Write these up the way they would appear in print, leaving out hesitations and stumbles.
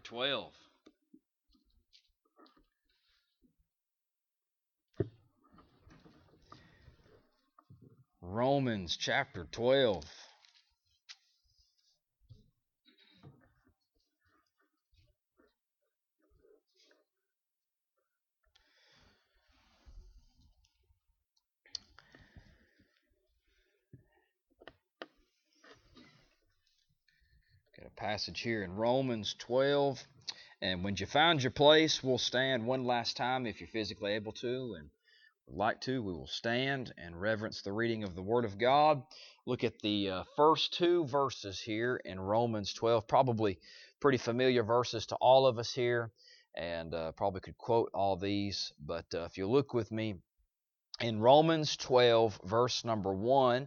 12. Romans chapter 12. Got a passage here in Romans 12. And when you find your place, we'll stand one last time if you're physically able to and would like to. We will stand and reverence the reading of the Word of God. Look at the first two verses here in Romans 12. Probably pretty familiar verses to all of us here, and probably could quote all these. But if you look with me in Romans 12, verse number 1,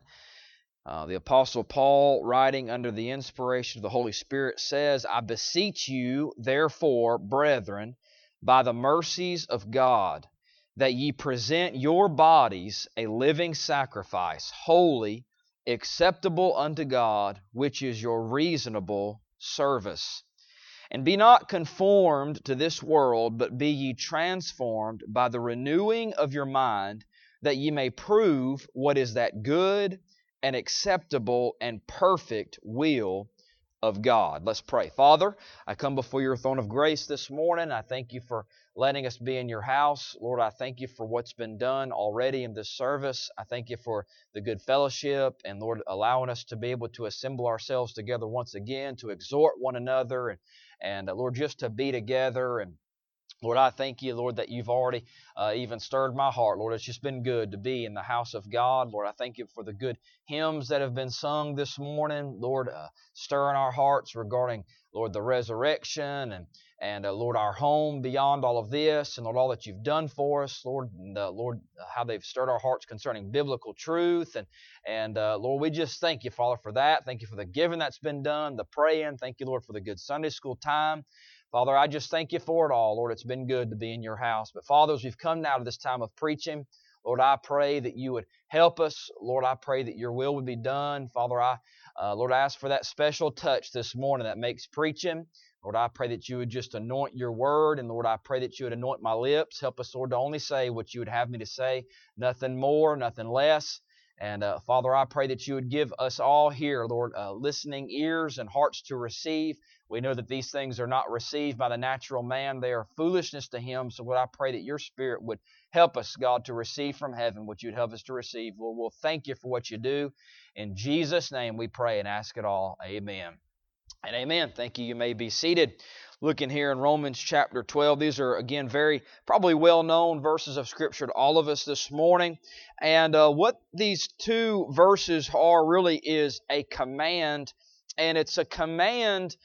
the Apostle Paul, writing under the inspiration of the Holy Spirit, says, I beseech you, therefore, brethren, by the mercies of God, that ye present your bodies a living sacrifice, holy, acceptable unto God, which is your reasonable service. And be not conformed to this world, but be ye transformed by the renewing of your mind, that ye may prove what is that good and acceptable and perfect will of God. Let's pray. Father, I come before your throne of grace this morning. I thank you for letting us be in your house. Lord, I thank you for what's been done already in this service. I thank you for the good fellowship and, Lord, allowing us to be able to assemble ourselves together once again, to exhort one another and Lord, just to be together. And Lord, I thank you, Lord, that you've already even stirred my heart. Lord, it's just been good to be in the house of God. Lord, I thank you for the good hymns that have been sung this morning. Lord, stirring our hearts regarding, Lord, the resurrection and Lord, our home beyond all of this, and Lord, all that you've done for us, Lord, and Lord, how they've stirred our hearts concerning biblical truth, and Lord, we just thank you, Father, for that. Thank you for the giving that's been done, the praying. Thank you, Lord, for the good Sunday school time. Father, I just thank you for it all. Lord, it's been good to be in your house. But Father, as we've come now to this time of preaching, Lord, I pray that you would help us. Lord, I pray that your will would be done. Father, I ask for that special touch this morning that makes preaching. Lord, I pray that you would just anoint your word. And Lord, I pray that you would anoint my lips. Help us, Lord, to only say what you would have me to say. Nothing more, nothing less. And Father, I pray that you would give us all here, Lord, listening ears and hearts to receive. We know that these things are not received by the natural man. They are foolishness to him. So, Lord, I pray that your Spirit would help us, God, to receive from heaven what you'd help us to receive. Lord, we'll thank you for what you do. In Jesus' name we pray and ask it all. Amen. And amen. Thank you. You may be seated. Looking here in Romans chapter 12, these are, again, very probably well-known verses of Scripture to all of us this morning. And what these two verses are really is a command, and it's a command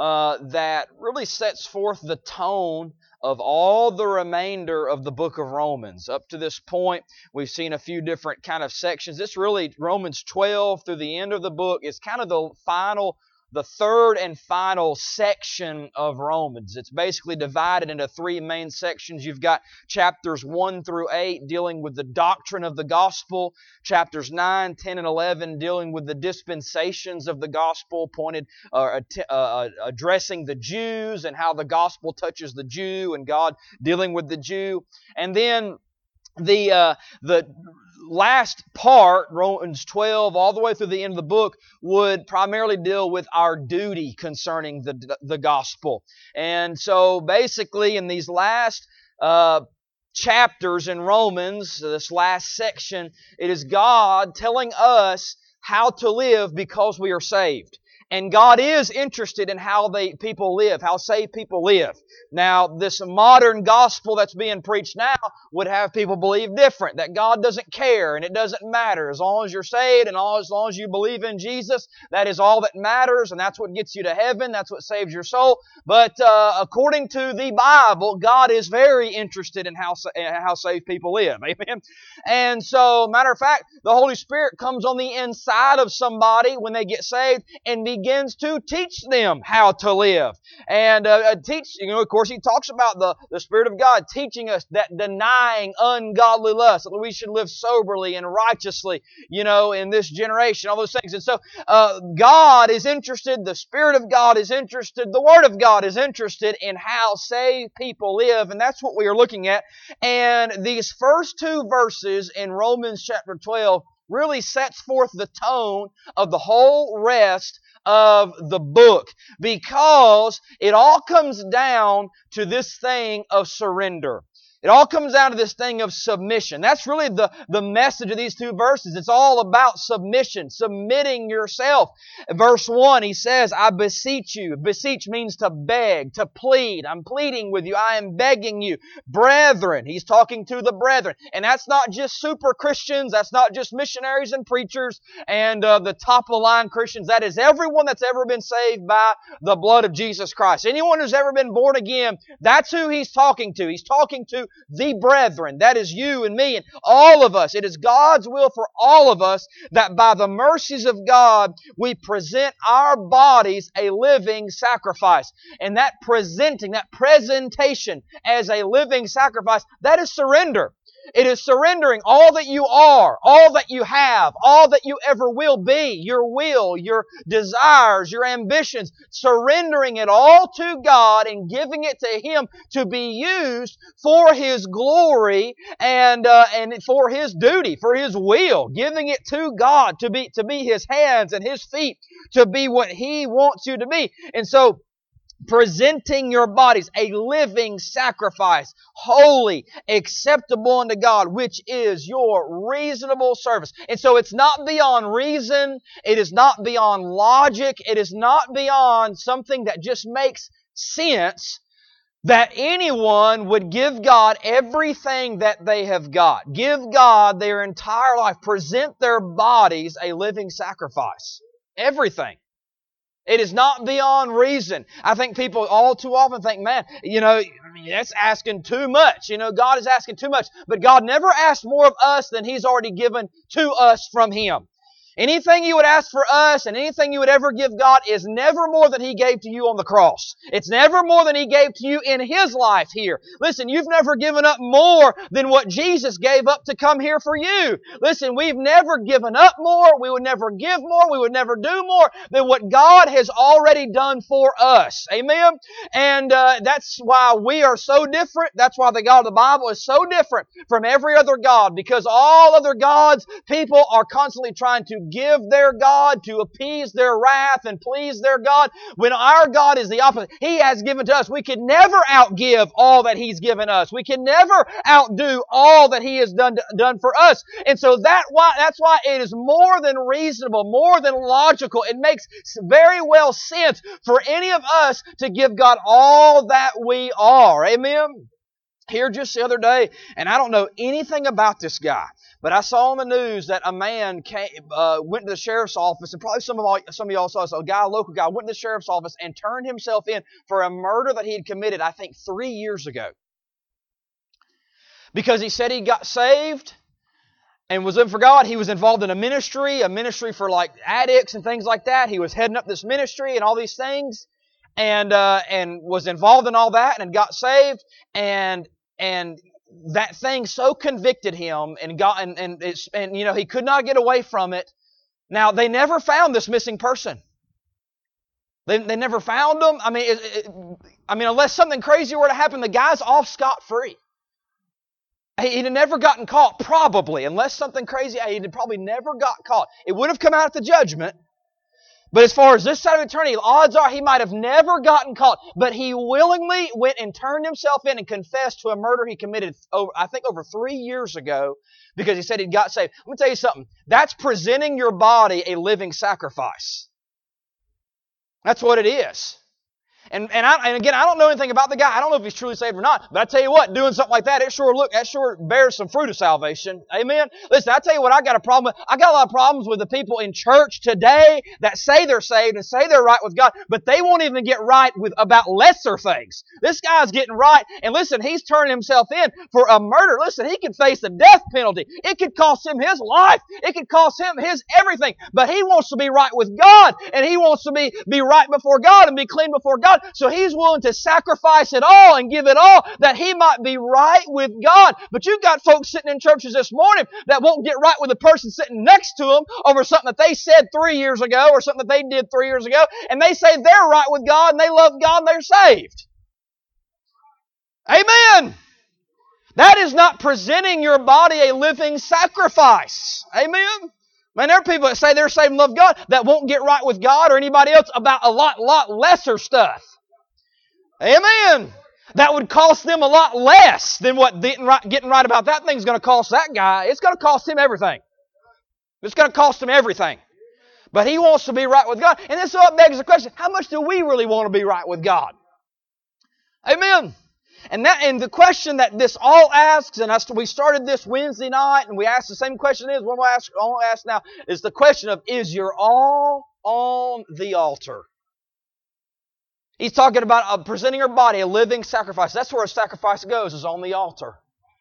that really sets forth the tone of all the remainder of the book of Romans. Up to this point, we've seen a few different kind of sections. This really, Romans 12 through the end of the book, is kind of the third and final section of Romans. It's basically divided into three main sections. You've got chapters 1 through 8 dealing with the doctrine of the gospel, chapters 9, 10, and 11 dealing with the dispensations of the gospel, addressing the Jews and how the gospel touches the Jew and God dealing with the Jew. And then the last part, Romans 12, all the way through the end of the book, would primarily deal with our duty concerning the gospel. And so basically in these last chapters in Romans, this last section, it is God telling us how to live because we are saved. And God is interested in how people live, how saved people live. Now, this modern gospel that's being preached now would have people believe different, that God doesn't care and it doesn't matter. As long as you're saved and as long as you believe in Jesus, that is all that matters, and that's what gets you to heaven, that's what saves your soul. But according to the Bible, God is very interested in how saved people live. Amen? And so, matter of fact, the Holy Spirit comes on the inside of somebody when they get saved and begins to teach them how to live. And teach, of course, he talks about the Spirit of God teaching us that denying ungodly lust, that we should live soberly and righteously, in this generation, all those things. And so God is interested, the Spirit of God is interested, the Word of God is interested in how saved people live, and that's what we are looking at. And these first two verses in Romans chapter 12 really sets forth the tone of the whole rest of the book, because it all comes down to this thing of surrender. It all comes down to this thing of submission. That's really the message of these two verses. It's all about submission, submitting yourself. Verse 1, he says, I beseech you. Beseech means to beg, to plead. I'm pleading with you. I am begging you. Brethren. He's talking to the brethren. And that's not just super Christians. That's not just missionaries and preachers and the top-of-the-line Christians. That is everyone that's ever been saved by the blood of Jesus Christ. Anyone who's ever been born again, that's who he's talking to. He's talking to the brethren. That is you and me and all of us. It is God's will for all of us that by the mercies of God we present our bodies a living sacrifice. And that presentation as a living sacrifice, that is surrender. It is surrendering all that you are, all that you have, all that you ever will be, your will, your desires, your ambitions, surrendering it all to God and giving it to Him to be used for His glory and for His duty, for His will, giving it to God to be His hands and His feet, to be what He wants you to be. And so, presenting your bodies a living sacrifice, holy, acceptable unto God, which is your reasonable service. And so it's not beyond reason, it is not beyond logic, it is not beyond something that just makes sense that anyone would give God everything that they have got. Give God their entire life. Present their bodies a living sacrifice. Everything. It is not beyond reason. I think people all too often think, man, that's asking too much. God is asking too much. But God never asked more of us than He's already given to us from Him. Anything you would ask for us and anything you would ever give God is never more than He gave to you on the cross. It's never more than He gave to you in His life here. Listen, you've never given up more than what Jesus gave up to come here for you. Listen, we've never given up more. We would never give more. We would never do more than what God has already done for us. Amen? And that's why we are so different. That's why the God of the Bible is so different from every other God, because all other gods, people are constantly trying to give their God, to appease their wrath and please their God, when our God is the opposite. He has given to us. We can never outgive all that He's given us. We can never outdo all that He has done for us. And so that's why it is more than reasonable, more than logical. It makes very well sense for any of us to give God all that we are. Amen? Here just the other day, and I don't know anything about this guy, but I saw on the news that a man went to the sheriff's office, and probably some of y'all saw this. A local guy, went to the sheriff's office and turned himself in for a murder that he had committed, I think, 3 years ago. Because he said he got saved and was living for God. He was involved in a ministry for like addicts and things like that. He was heading up this ministry and all these things, and was involved in all that and got saved, and that thing so convicted him and he could not get away from it. Now, they never found this missing person. They never found him. I mean, unless something crazy were to happen, the guy's off scot-free. He'd have never gotten caught, probably. Unless something crazy, he'd probably never got caught. It would have come out at the judgment. But as far as this side of eternity, odds are he might have never gotten caught. But he willingly went and turned himself in and confessed to a murder he committed, over 3 years ago, because he said he got saved. Let me tell you something. That's presenting your body a living sacrifice. That's what it is. And again, I don't know anything about the guy. I don't know if he's truly saved or not. But I tell you what, doing something like that, that sure bears some fruit of salvation. Amen. Listen, I tell you what, I got a problem with. I got a lot of problems with the people in church today that say they're saved and say they're right with God, but they won't even get right with about lesser things. This guy's getting right, and listen, he's turning himself in for a murder. Listen, he could face the death penalty. It could cost him his life. It could cost him his everything. But he wants to be right with God, and he wants to be right before God and be clean before God. So he's willing to sacrifice it all and give it all that he might be right with God. But you've got folks sitting in churches this morning that won't get right with the person sitting next to them over something that they said 3 years ago or something that they did 3 years ago, and they say they're right with God and they love God and they're saved. Amen. That is not presenting your body a living sacrifice. Amen. Man, there are people that say they're saved and love God that won't get right with God or anybody else about a lot lesser stuff. Amen. That would cost them a lot less than what getting right about that thing's going to cost that guy. It's going to cost him everything. It's going to cost him everything. But he wants to be right with God. And this is what begs the question, how much do we really want to be right with God? Amen. And the question that this all asks, and we started this Wednesday night, and we asked the same question I want to ask now, is the question of, is your all on the altar? He's talking about presenting your body a living sacrifice. That's where a sacrifice goes, is on the altar.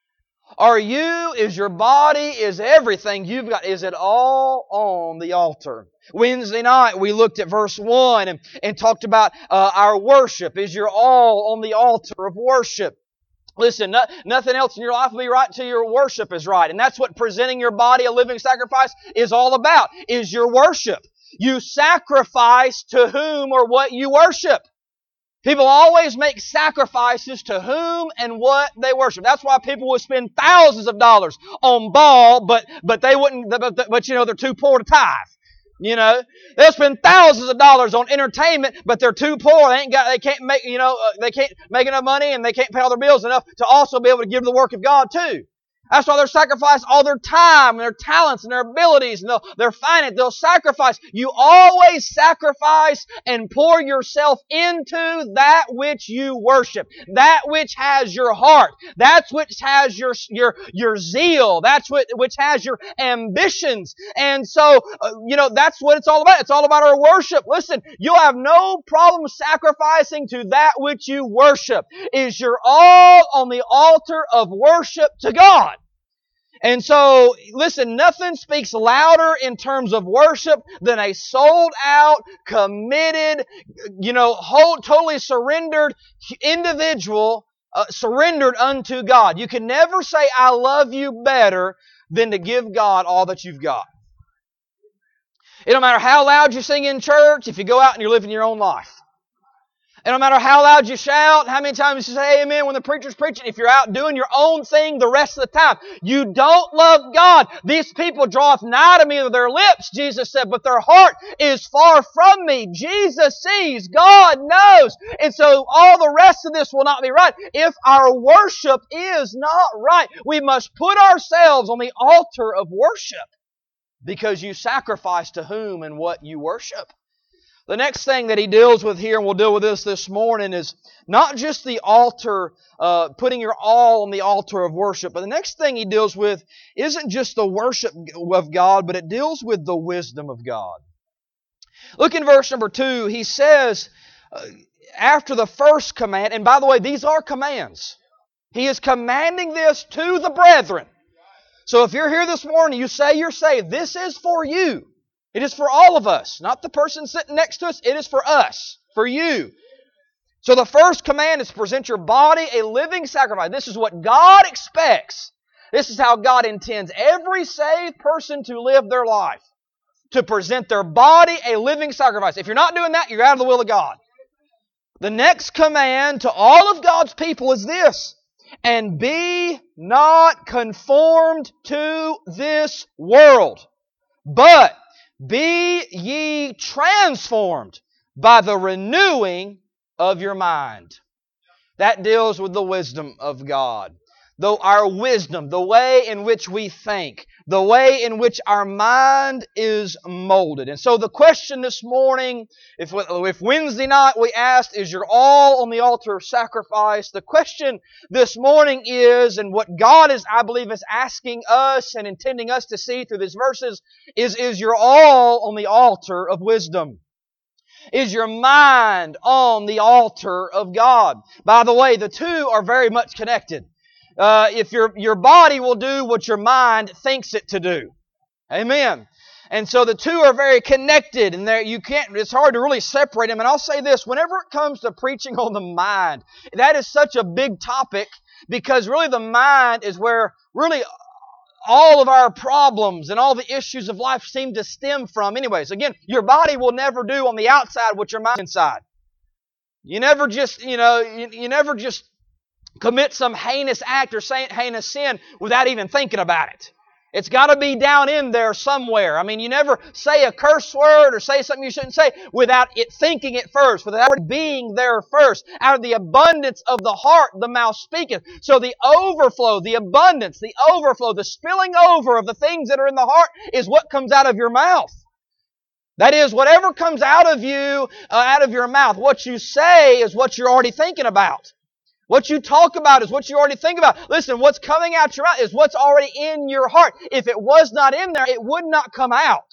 Is your body, is everything you've got, is it all on the altar? Wednesday night we looked at verse 1 and talked about our worship. Is your all on the altar of worship? Listen, nothing else in your life will be right until your worship is right. And that's what presenting your body a living sacrifice is all about, is your worship. You sacrifice to whom or what you worship. People always make sacrifices to whom and what they worship. That's why people will spend thousands of dollars on Baal, but they wouldn't. But you know, they're too poor to tithe. You know, they'll spend thousands of dollars on entertainment, but they're too poor. They can't make enough money, and they can't pay all their bills enough to also be able to give the work of God too. That's why they'll sacrifice all their time and their talents and their abilities and their finance. They'll sacrifice. You always sacrifice and pour yourself into that which you worship. That which has your heart. That's which has your zeal. That's which has your ambitions. And so, that's what it's all about. It's all about our worship. Listen, you'll have no problem sacrificing to that which you worship. Is your all on the altar of worship to God? And so, listen, nothing speaks louder in terms of worship than a sold out, committed, totally surrendered individual, surrendered unto God. You can never say, I love you better than to give God all that you've got. It don't matter how loud you sing in church if you go out and you're living your own life. It don't matter how loud you shout, how many times you say amen when the preacher's preaching. If you're out doing your own thing the rest of the time, you don't love God. These people draweth nigh to me with their lips, Jesus said, but their heart is far from me. Jesus sees, God knows. And so all the rest of this will not be right. If our worship is not right, we must put ourselves on the altar of worship, because you sacrifice to whom and what you worship. The next thing that he deals with here, and we'll deal with this morning, is not just the altar, putting your all on the altar of worship, but the next thing he deals with isn't just the worship of God, but it deals with the wisdom of God. Look in verse number 2. He says, after the first command, and by the way, these are commands. He is commanding this to the brethren. So if you're here this morning, you say you're saved, this is for you. It is for all of us, not the person sitting next to us. It is for us, for you. So the first command is to present your body a living sacrifice. This is what God expects. This is how God intends every saved person to live their life. To present their body a living sacrifice. If you're not doing that, you're out of the will of God. The next command to all of God's people is this: and be not conformed to this world, but be ye transformed by the renewing of your mind. That deals with the wisdom of God. Though our wisdom, the way in which we think, the way in which our mind is molded. And so the question this morning, if Wednesday night we asked, is your all on the altar of sacrifice? The question this morning is, and what God is, I believe, is asking us and intending us to see through these verses, is your all on the altar of wisdom? Is your mind on the altar of God? By the way, the two are very much connected. If your body will do what your mind thinks it to do. Amen. And so the two are very connected, and it's hard to really separate them. And I'll say this, whenever it comes to preaching on the mind, that is such a big topic, because really the mind is where really all of our problems and all the issues of life seem to stem from. Anyways, again, your body will never do on the outside what your mind inside. You never just, you never just commit some heinous act or heinous sin without even thinking about it. It's got to be down in there somewhere. I mean, you never say a curse word or say something you shouldn't say without it thinking it first, without it being there first. Out of the abundance of the heart, the mouth speaketh. So the overflow, the abundance, the overflow, the spilling over of the things that are in the heart is what comes out of your mouth. That is, whatever comes out of you, out of your mouth, what you say is what you're already thinking about. What you talk about is what you already think about. Listen, what's coming out your mouth is what's already in your heart. If it was not in there, it would not come out.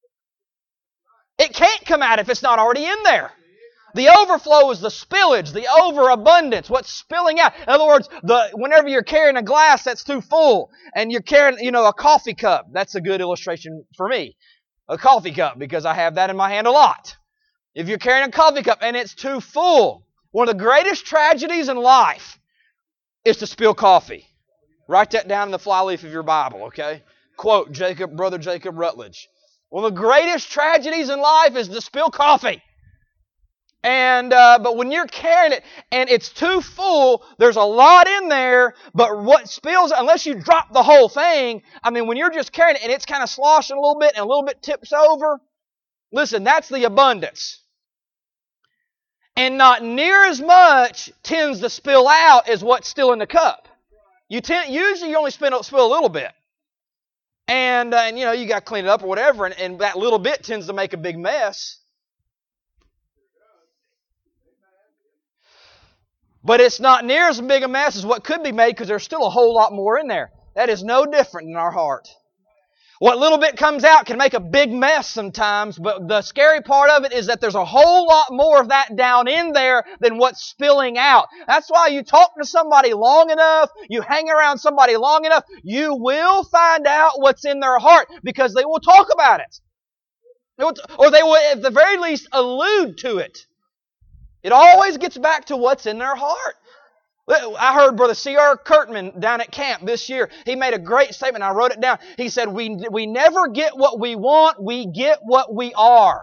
It can't come out if it's not already in there. The overflow is the spillage, the overabundance, what's spilling out. In other words, whenever you're carrying a glass that's too full, and you're carrying, a coffee cup. That's a good illustration for me. A coffee cup, because I have that in my hand a lot. If you're carrying a coffee cup and it's too full, one of the greatest tragedies in life is to spill coffee. Write that down in the flyleaf of your Bible, okay? Quote Brother Jacob Rutledge. One of the greatest tragedies in life is to spill coffee. But when you're carrying it and it's too full, there's a lot in there, but what spills, unless you drop the whole thing, when you're just carrying it and it's kind of sloshing a little bit and a little bit tips over, listen, that's the abundance. And not near as much tends to spill out as what's still in the cup. Usually you only spill a little bit. And you got to clean it up or whatever, and that little bit tends to make a big mess. But it's not near as big a mess as what could be made, because there's still a whole lot more in there. That is no different in our heart. What little bit comes out can make a big mess sometimes, but the scary part of it is that there's a whole lot more of that down in there than what's spilling out. That's why you talk to somebody long enough, you hang around somebody long enough, you will find out what's in their heart, because they will talk about it. Or they will at the very least allude to it. It always gets back to what's in their heart. I heard Brother C.R. Kurtman down at camp this year. He made a great statement. I wrote it down. He said, we never get what we want, we get what we are.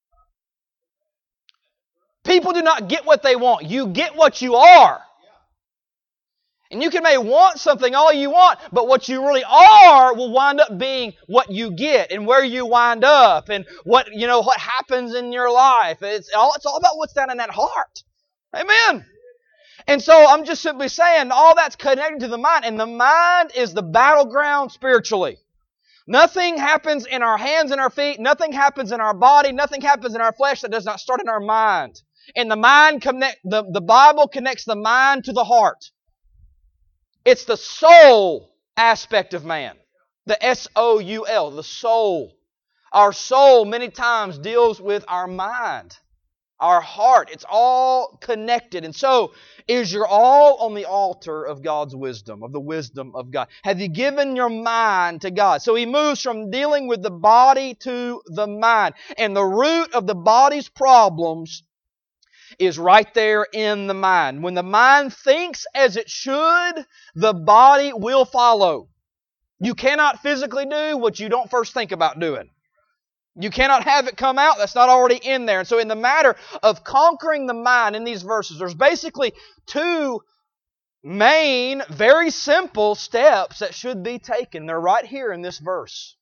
People do not get what they want. You get what you are. And you may want something all you want, but what you really are will wind up being what you get and where you wind up and what happens in your life. It's all about what's down in that heart. Amen. And so I'm just simply saying all that's connected to the mind, and the mind is the battleground spiritually. Nothing happens in our hands and our feet, nothing happens in our body, nothing happens in our flesh that does not start in our mind. And the mind the Bible connects the mind to the heart. It's the soul aspect of man. The S-O-U-L, the soul. Our soul many times deals with our mind, our heart. It's all connected. And so, is your all on the altar of God's wisdom, of the wisdom of God? Have you given your mind to God? So he moves from dealing with the body to the mind. And the root of the body's problems is right there in the mind. When the mind thinks as it should, the body will follow. You cannot physically do what you don't first think about doing. You cannot have it come out that's not already in there. And so in the matter of conquering the mind in these verses, there's basically two main, very simple steps that should be taken. They're right here in this verse.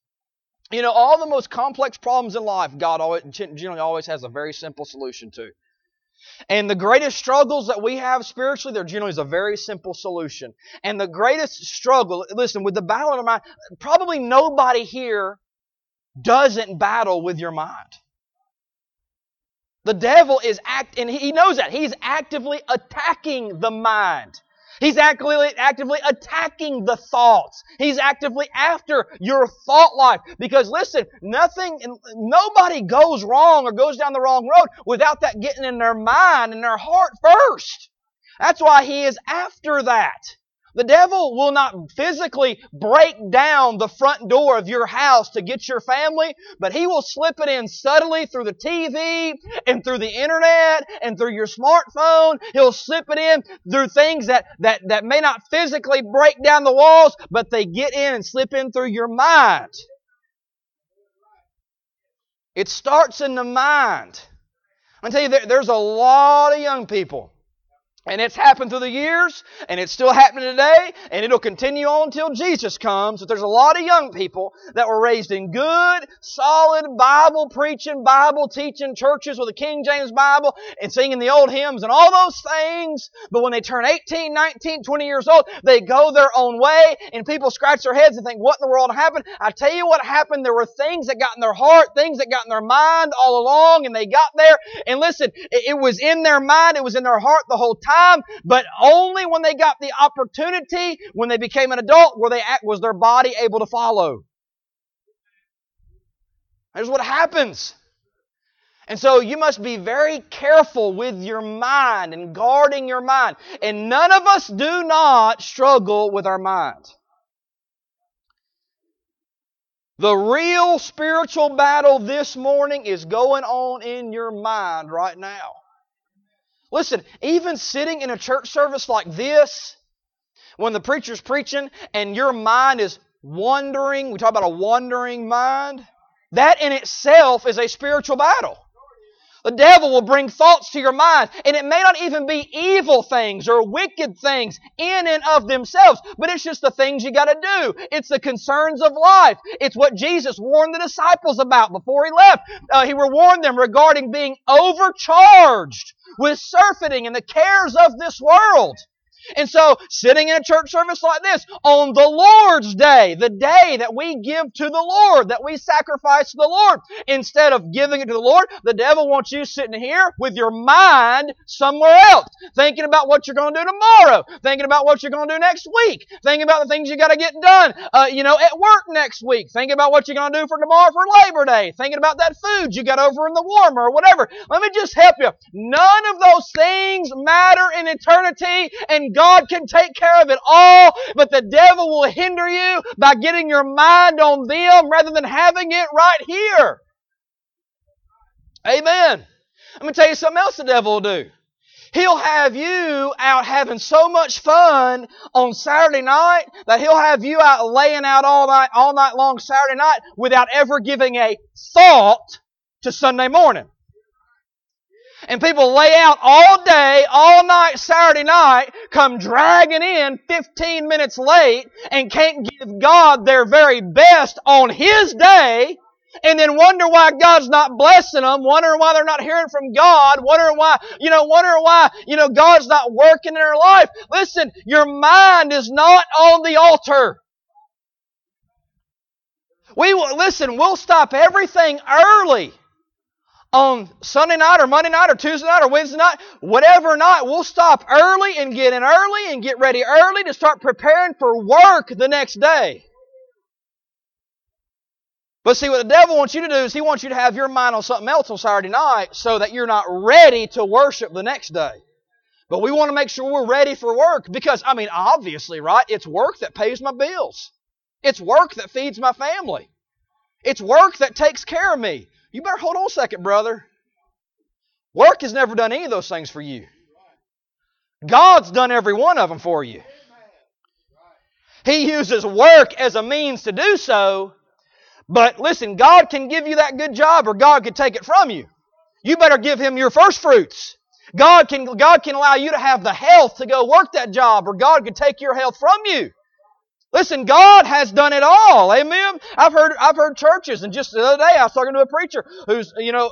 All the most complex problems in life, God generally always has a very simple solution to. And the greatest struggles that we have spiritually, there generally is a very simple solution. And the greatest struggle, listen, with the battle in our mind, probably nobody here doesn't battle with your mind. The devil is and he knows that. He's actively attacking the mind. He's actively attacking the thoughts. He's actively after your thought life. Because listen, nobody goes wrong or goes down the wrong road without that getting in their mind and their heart first. That's why he is after that. The devil will not physically break down the front door of your house to get your family, but he will slip it in subtly through the TV and through the internet and through your smartphone. He'll slip it in through things that may not physically break down the walls, but they get in and slip in through your mind. It starts in the mind. I'm going to tell you, there's a lot of young people. And it's happened through the years, and it's still happening today, and it'll continue on until Jesus comes. But there's a lot of young people that were raised in good, solid, Bible-preaching, Bible-teaching churches with a King James Bible and singing the old hymns and all those things. But when they turn 18, 19, 20 years old, they go their own way, and people scratch their heads and think, what in the world happened? I tell you what happened. There were things that got in their heart, things that got in their mind all along, and they got there. And listen, it was in their mind, it was in their heart the whole time. But only when they got the opportunity, when they became an adult, was their body able to follow. That's what happens. And so you must be very careful with your mind and guarding your mind. And none of us do not struggle with our mind. The real spiritual battle this morning is going on in your mind right now. Listen, even sitting in a church service like this, when the preacher's preaching and your mind is wandering, we talk about a wandering mind, that in itself is a spiritual battle. The devil will bring thoughts to your mind, and it may not even be evil things or wicked things in and of themselves, but it's just the things you got to do. It's the concerns of life. It's what Jesus warned the disciples about before He left. He warned them regarding being overcharged with surfeiting and the cares of this world. And so, sitting in a church service like this, on the Lord's Day, the day that we give to the Lord, that we sacrifice to the Lord, instead of giving it to the Lord, the devil wants you sitting here with your mind somewhere else, thinking about what you're going to do tomorrow, thinking about what you're going to do next week, thinking about the things you got to get done, at work next week, thinking about what you're going to do for tomorrow for Labor Day, thinking about that food you got over in the warmer or whatever. Let me just help you. None of those things matter in eternity, and God can take care of it all, but the devil will hinder you by getting your mind on them rather than having it right here. Amen. I'm going to tell you something else the devil will do. He'll have you out having so much fun on Saturday night that he'll have you out laying out all night long Saturday night without ever giving a thought to Sunday morning. And people lay out all day, all night, Saturday night, come dragging in 15 minutes late and can't give God their very best on His day, and then wonder why God's not blessing them, wondering why they're not hearing from God, wondering why God's not working in their life. Listen, your mind is not on the altar. We'll stop everything early. On Sunday night or Monday night or Tuesday night or Wednesday night, whatever night, we'll stop early and get in early and get ready early to start preparing for work the next day. But see, what the devil wants you to do is he wants you to have your mind on something else on Saturday night so that you're not ready to worship the next day. But we want to make sure we're ready for work because, obviously, right? It's work that pays my bills. It's work that feeds my family. It's work that takes care of me. You better hold on a second, brother. Work has never done any of those things for you. God's done every one of them for you. He uses work as a means to do so, but listen, God can give you that good job or God could take it from you. You better give Him your first fruits. God can allow you to have the health to go work that job or God could take your health from you. Listen, God has done it all. Amen. I've heard churches, and just the other day I was talking to a preacher who's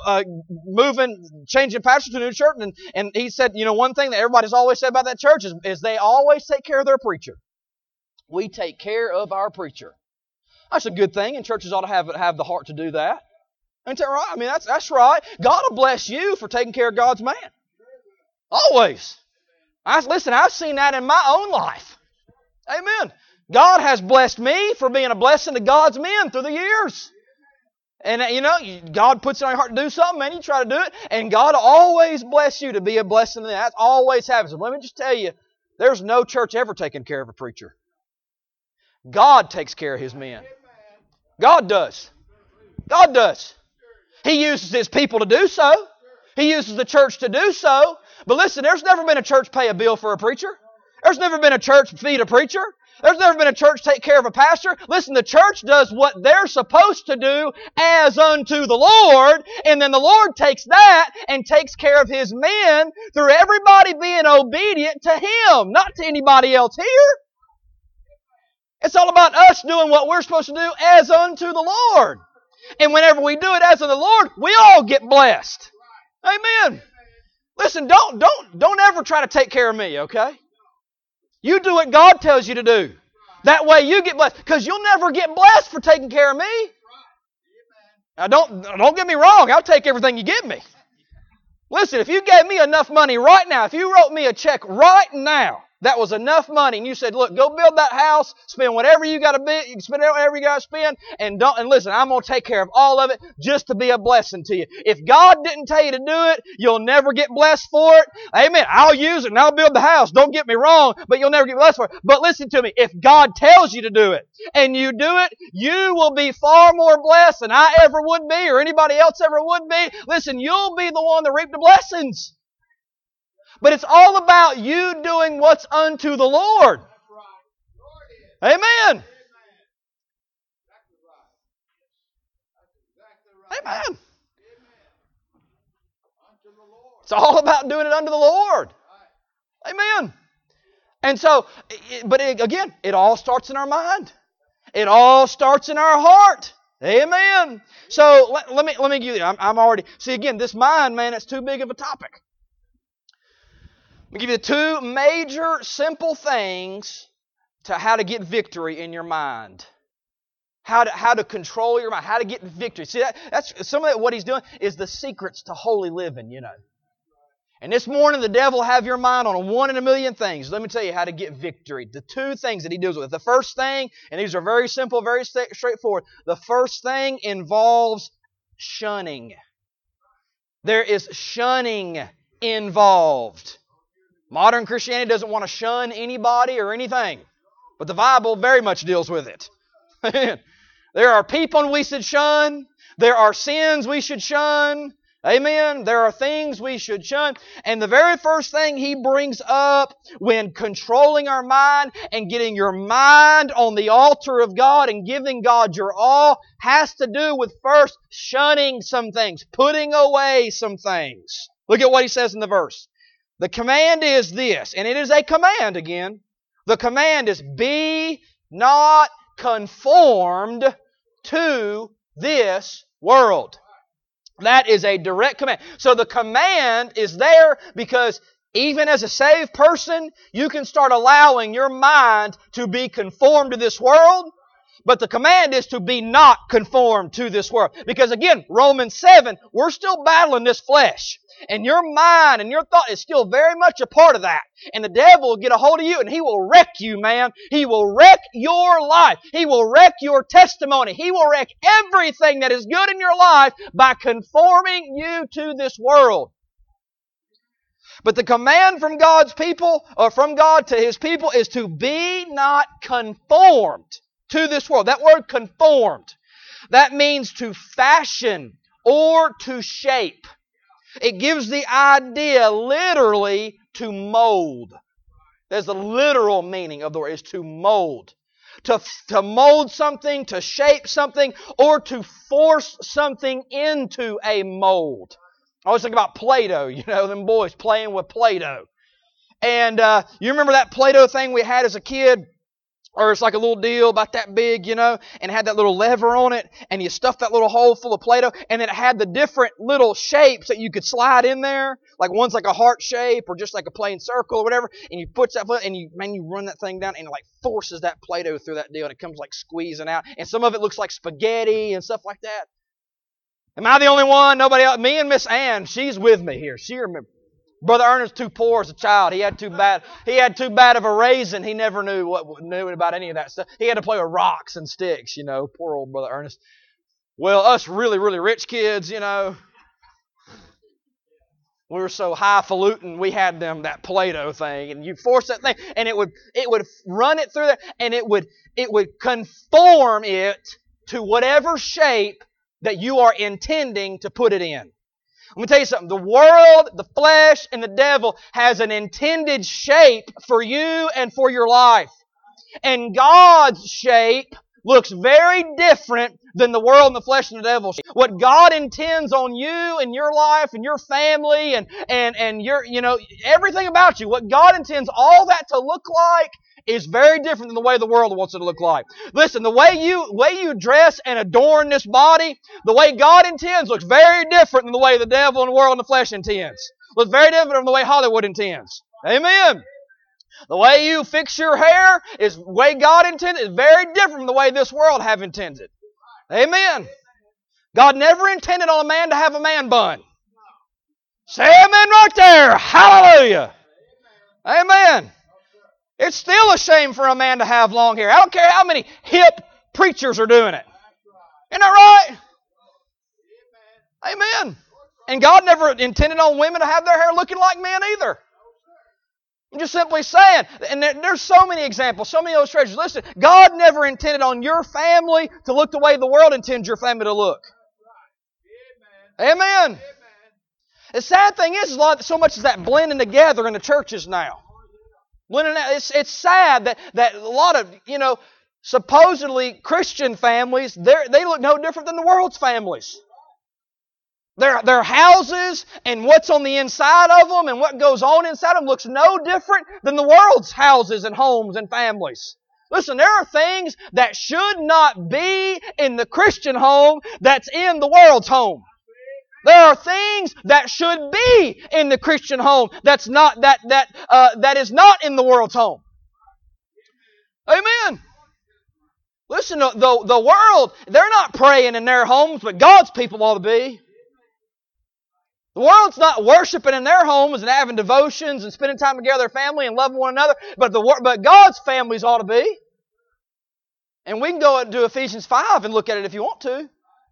changing pastor to a new church, and he said, one thing that everybody's always said about that church is they always take care of their preacher. We take care of our preacher. That's a good thing, and churches ought to have the heart to do that. Ain't that right? I mean, that's right. God will bless you for taking care of God's man. Always. Listen, I've seen that in my own life. Amen. God has blessed me for being a blessing to God's men through the years. And, God puts it on your heart to do something, man, you try to do it, and God will always bless you to be a blessing to them. That always happens. Let me just tell you, there's no church ever taking care of a preacher. God takes care of His men. God does. God does. He uses His people to do so. He uses the church to do so. But listen, there's never been a church pay a bill for a preacher. There's never been a church feed a preacher. There's never been a church take care of a pastor. Listen, the church does what they're supposed to do as unto the Lord, and then the Lord takes that and takes care of His men through everybody being obedient to Him, not to anybody else here. It's all about us doing what we're supposed to do as unto the Lord. And whenever we do it as unto the Lord, we all get blessed. Amen. Listen, don't ever try to take care of me, okay? You do what God tells you to do. That way you get blessed. Because you'll never get blessed for taking care of me. Now don't get me wrong. I'll take everything you give me. Listen, if you gave me enough money right now, if you wrote me a check right now, that was enough money, and you said, look, go build that house, spend whatever you got to spend whatever you got to spend, and listen, I'm going to take care of all of it just to be a blessing to you. If God didn't tell you to do it, you'll never get blessed for it. Amen. I'll use it and I'll build the house. Don't get me wrong, but you'll never get blessed for it. But listen to me, if God tells you to do it, and you do it, you will be far more blessed than I ever would be, or anybody else ever would be. Listen, you'll be the one to reap the blessings. But it's all about you doing what's unto the Lord. Amen. Amen. It's all about doing it unto the Lord. Amen. And so, again, it all starts in our mind. It all starts in our heart. Amen. So let me give you. I'm already. See, again, this mind, man, it's too big of a topic. I'll give you two major, simple things to how to get victory in your mind. How to control your mind. How to get victory. See, that's some of that. What he's doing is the secrets to holy living. And this morning, the devil will have your mind on 1 in a million things. Let me tell you how to get victory. The two things that he deals with. The first thing, and these are very simple, very straightforward. The first thing involves shunning. There is shunning involved. Modern Christianity doesn't want to shun anybody or anything, but the Bible very much deals with it. There are people we should shun. There are sins we should shun. Amen. There are things we should shun. And the very first thing he brings up when controlling our mind and getting your mind on the altar of God and giving God your all has to do with first shunning some things, putting away some things. Look at what he says in the verse. The command is this, and it is a command again. The command is, be not conformed to this world. That is a direct command. So the command is there because even as a saved person, you can start allowing your mind to be conformed to this world. But the command is to be not conformed to this world. Because again, Romans 7, we're still battling this flesh. And your mind and your thought is still very much a part of that. And the devil will get a hold of you and he will wreck you, man. He will wreck your life. He will wreck your testimony. He will wreck everything that is good in your life by conforming you to this world. But the command from God's people, or from God to His people, is to be not conformed to this world. That word conformed, that means to fashion or to shape. It gives the idea literally to mold. There's the literal meaning of the word, is to mold. To mold something, to shape something, or to force something into a mold. I always think about Play-Doh, them boys playing with Play-Doh. And you remember that Play-Doh thing we had as a kid? Or it's like a little deal about that big, and it had that little lever on it, and you stuff that little hole full of Play-Doh, and then it had the different little shapes that you could slide in there. Like one's like a heart shape or just like a plain circle or whatever, and you put that, and you run that thing down, and it like forces that Play-Doh through that deal, and it comes like squeezing out, and some of it looks like spaghetti and stuff like that. Am I the only one? Nobody else? Me and Miss Ann, she's with me here. She remembers. Brother Ernest too poor as a child. He had too bad of a raisin. He never knew about any of that stuff. He had to play with rocks and sticks, Poor old Brother Ernest. Well, us really, really rich kids, we were so highfalutin. We had that Play-Doh thing, and you force that thing, and it would run it through there, and it would conform it to whatever shape that you are intending to put it in. Let me tell you something. The world, the flesh, and the devil has an intended shape for you and for your life. And God's shape looks very different than the world and the flesh and the devil's shape. What God intends on you and your life and your family and your, everything about you, what God intends all that to look like is very different than the way the world wants it to look like. Listen, the way you dress and adorn this body, the way God intends looks very different than the way the devil and the world and the flesh intends. Looks very different from the way Hollywood intends. Amen. The way you fix your hair is the way God intended. It's very different from the way this world have intended. Amen. God never intended on a man to have a man bun. Say amen right there. Hallelujah. Amen. It's still a shame for a man to have long hair. I don't care how many hip preachers are doing it. Isn't that right? Amen. And God never intended on women to have their hair looking like men either. I'm just simply saying, and there's so many examples, so many illustrations. Listen, God never intended on your family to look the way the world intends your family to look. Amen. The sad thing is so much is that blending together in the churches now. It's sad that a lot of, supposedly Christian families, they look no different than the world's families. Their houses and what's on the inside of them and what goes on inside them looks no different than the world's houses and homes and families. Listen, there are things that should not be in the Christian home that's in the world's home. There are things that should be in the Christian home that is not in the world's home. Amen. Listen, the world, they're not praying in their homes, but God's people ought to be. The world's not worshiping in their homes and having devotions and spending time together with their family and loving one another, but God's families ought to be. And we can go to Ephesians 5 and look at it if you want to.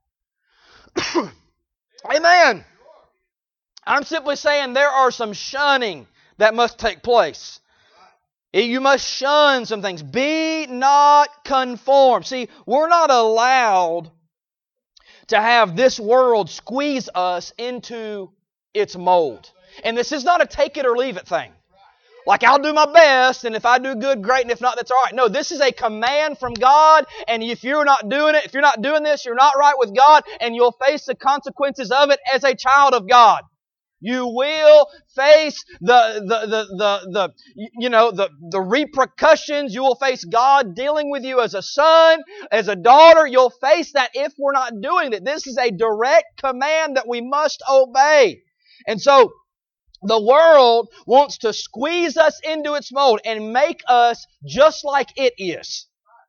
Amen. I'm simply saying there are some shunning that must take place. You must shun some things. Be not conformed. See, we're not allowed to have this world squeeze us into its mold. And this is not a take it or leave it thing. Like, I'll do my best, and if I do good, great, and if not, that's all right. No, this is a command from God, and if you're not doing it, if you're not doing this, you're not right with God, and you'll face the consequences of it as a child of God. You will face the repercussions. You will face God dealing with you as a son, as a daughter. You'll face that if we're not doing it. This is a direct command that we must obey. And so, the world wants to squeeze us into its mold and make us just like it is.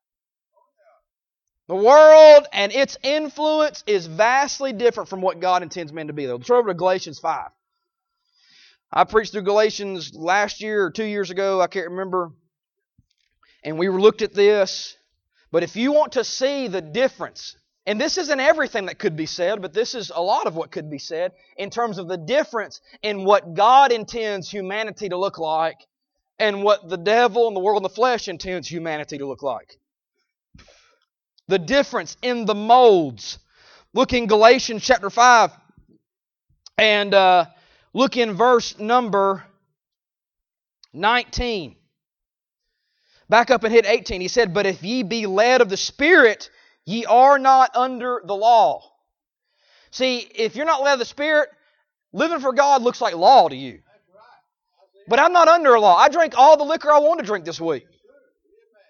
The world and its influence is vastly different from what God intends men to be. Let's go over to Galatians 5. I preached through Galatians last year or 2 years ago, I can't remember. And we looked at this. But if you want to see the difference, and this isn't everything that could be said, but this is a lot of what could be said in terms of the difference in what God intends humanity to look like and what the devil and the world and the flesh intends humanity to look like. The difference in the molds. Look in Galatians chapter 5 and look in verse number 19. Back up and hit 18. He said, "But if ye be led of the Spirit, ye are not under the law." See, if you're not led of the Spirit, living for God looks like law to you. But I'm not under a law. I drank all the liquor I wanted to drink this week.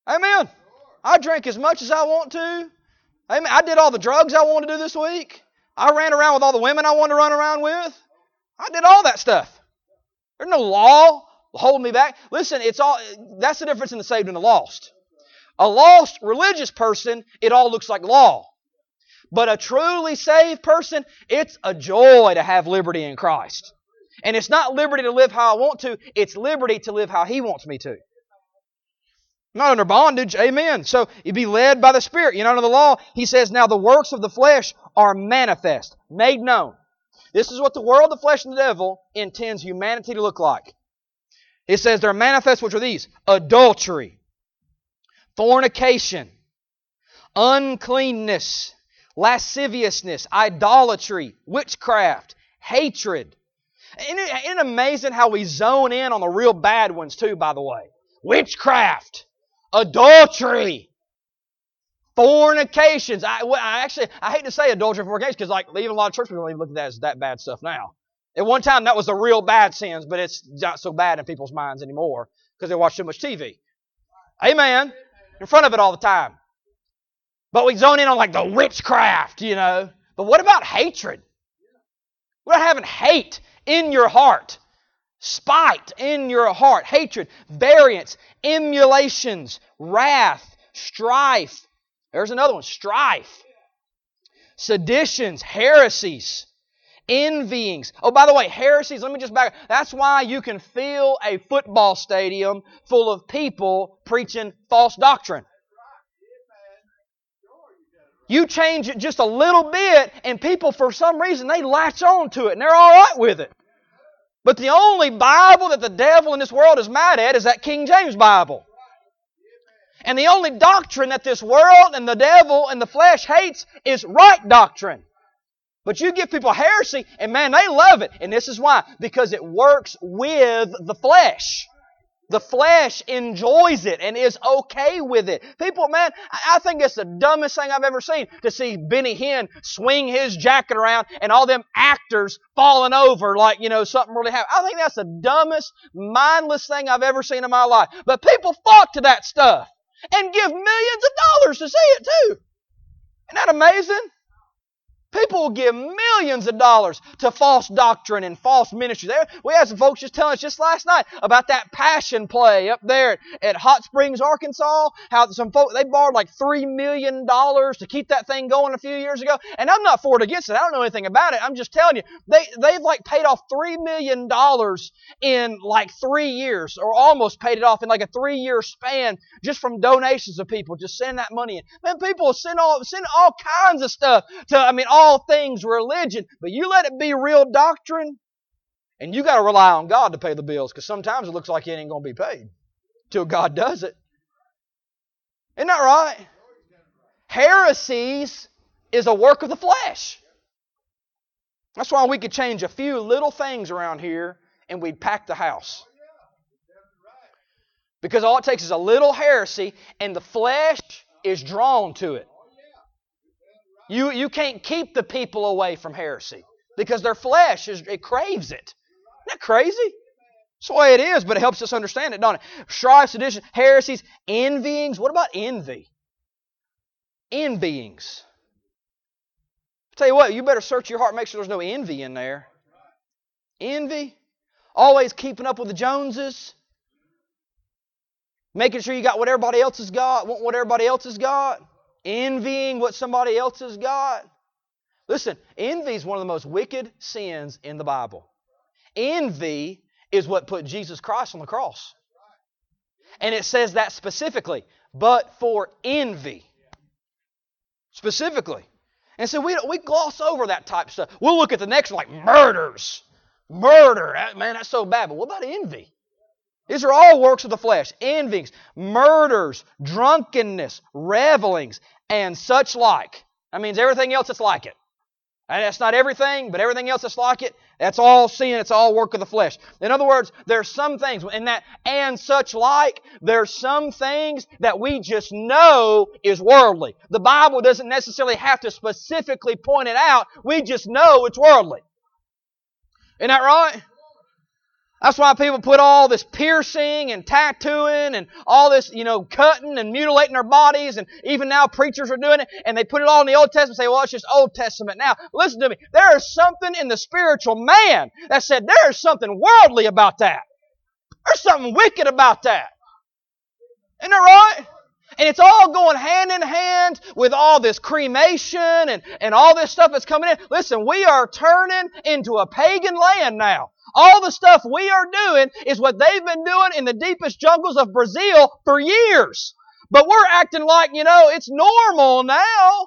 Amen. I drink as much as I want to. Amen. I did all the drugs I wanted to do this week. I ran around with all the women I wanted to run around with. I did all that stuff. There's no law holding me back. Listen, that's the difference in the saved and the lost. A lost religious person, it all looks like law. But a truly saved person, it's a joy to have liberty in Christ. And it's not liberty to live how I want to, it's liberty to live how He wants me to. I'm not under bondage, amen. So you be led by the Spirit. You're not under the law. He says, now the works of the flesh are manifest, made known. This is what the world, the flesh, and the devil intends humanity to look like. It says they're manifest, which are these: adultery, fornication, uncleanness, lasciviousness, idolatry, witchcraft, hatred. Isn't it amazing how we zone in on the real bad ones too, by the way? Witchcraft, adultery, fornications. I hate to say adultery and fornication because even a lot of church people don't even look at that as that bad stuff now. At one time that was the real bad sins, but it's not so bad in people's minds anymore because they watch too much TV. Amen. In front of it all the time. But we zone in on the witchcraft, But what about hatred? What about having hate in your heart? Spite in your heart. Hatred, variance, emulations, wrath, strife. There's another one, strife. Seditions, heresies, envyings. Oh, by the way, heresies, let me just back up. That's why you can fill a football stadium full of people preaching false doctrine. You change it just a little bit, and people, for some reason, they latch on to it, and they're all right with it. But the only Bible that the devil in this world is mad at is that King James Bible. And the only doctrine that this world and the devil and the flesh hates is right doctrine. But you give people heresy, and man, they love it. And this is why. Because it works with the flesh. The flesh enjoys it and is okay with it. People, man, I think it's the dumbest thing I've ever seen to see Benny Hinn swing his jacket around and all them actors falling over like, something really happened. I think that's the dumbest, mindless thing I've ever seen in my life. But people flock to that stuff and give millions of dollars to see it too. Isn't that amazing? People will give millions of dollars to false doctrine and false ministry. We had some folks just telling us just last night about that passion play up there at Hot Springs, Arkansas. How some folks, they borrowed $3 million to keep that thing going a few years ago. And I'm not for it against it. I don't know anything about it. I'm just telling you, they've paid off $3 million in 3 years, or almost paid it off in a 3-year span just from donations of people. Just send that money in. Man, people send all kinds of stuff to, all things religion, but you let it be real doctrine, and you got to rely on God to pay the bills, because sometimes it looks like it ain't going to be paid till God does it. Isn't that right? Heresies is a work of the flesh. That's why we could change a few little things around here and we'd pack the house. Because all it takes is a little heresy, and the flesh is drawn to it. You can't keep the people away from heresy because their flesh it craves it. Isn't that crazy? That's the way it is, but it helps us understand it, doesn't it? Strife, sedition, heresies, envyings. What about envy? Envyings. Tell you what, you better search your heart, make sure there's no envy in there. Envy. Always keeping up with the Joneses. Making sure you got what everybody else has got, want what everybody else has got. Envying what somebody else has got. Listen, envy is one of the most wicked sins in the Bible. Envy is what put Jesus Christ on the cross. And it says that specifically, but for envy. Specifically. And so we gloss over that type of stuff. We'll look at the next one like murders. Murder. Man, that's so bad. But what about envy? These are all works of the flesh. Envyings, murders, drunkenness, revelings, and such like. That means everything else that's like it. And that's not everything, but everything else that's like it, that's all sin, it's all work of the flesh. In other words, there's some things in that and such like, there's some things that we just know is worldly. The Bible doesn't necessarily have to specifically point it out. We just know it's worldly. Isn't that right? That's why people put all this piercing and tattooing and all this, cutting and mutilating their bodies, and even now preachers are doing it, and they put it all in the Old Testament and say, well, it's just Old Testament now. Listen to me. There is something in the spiritual man that said there is something worldly about that. There's something wicked about that. Isn't that right? And it's all going hand in hand with all this cremation and all this stuff that's coming in. Listen, we are turning into a pagan land now. All the stuff we are doing is what they've been doing in the deepest jungles of Brazil for years. But we're acting like, it's normal now.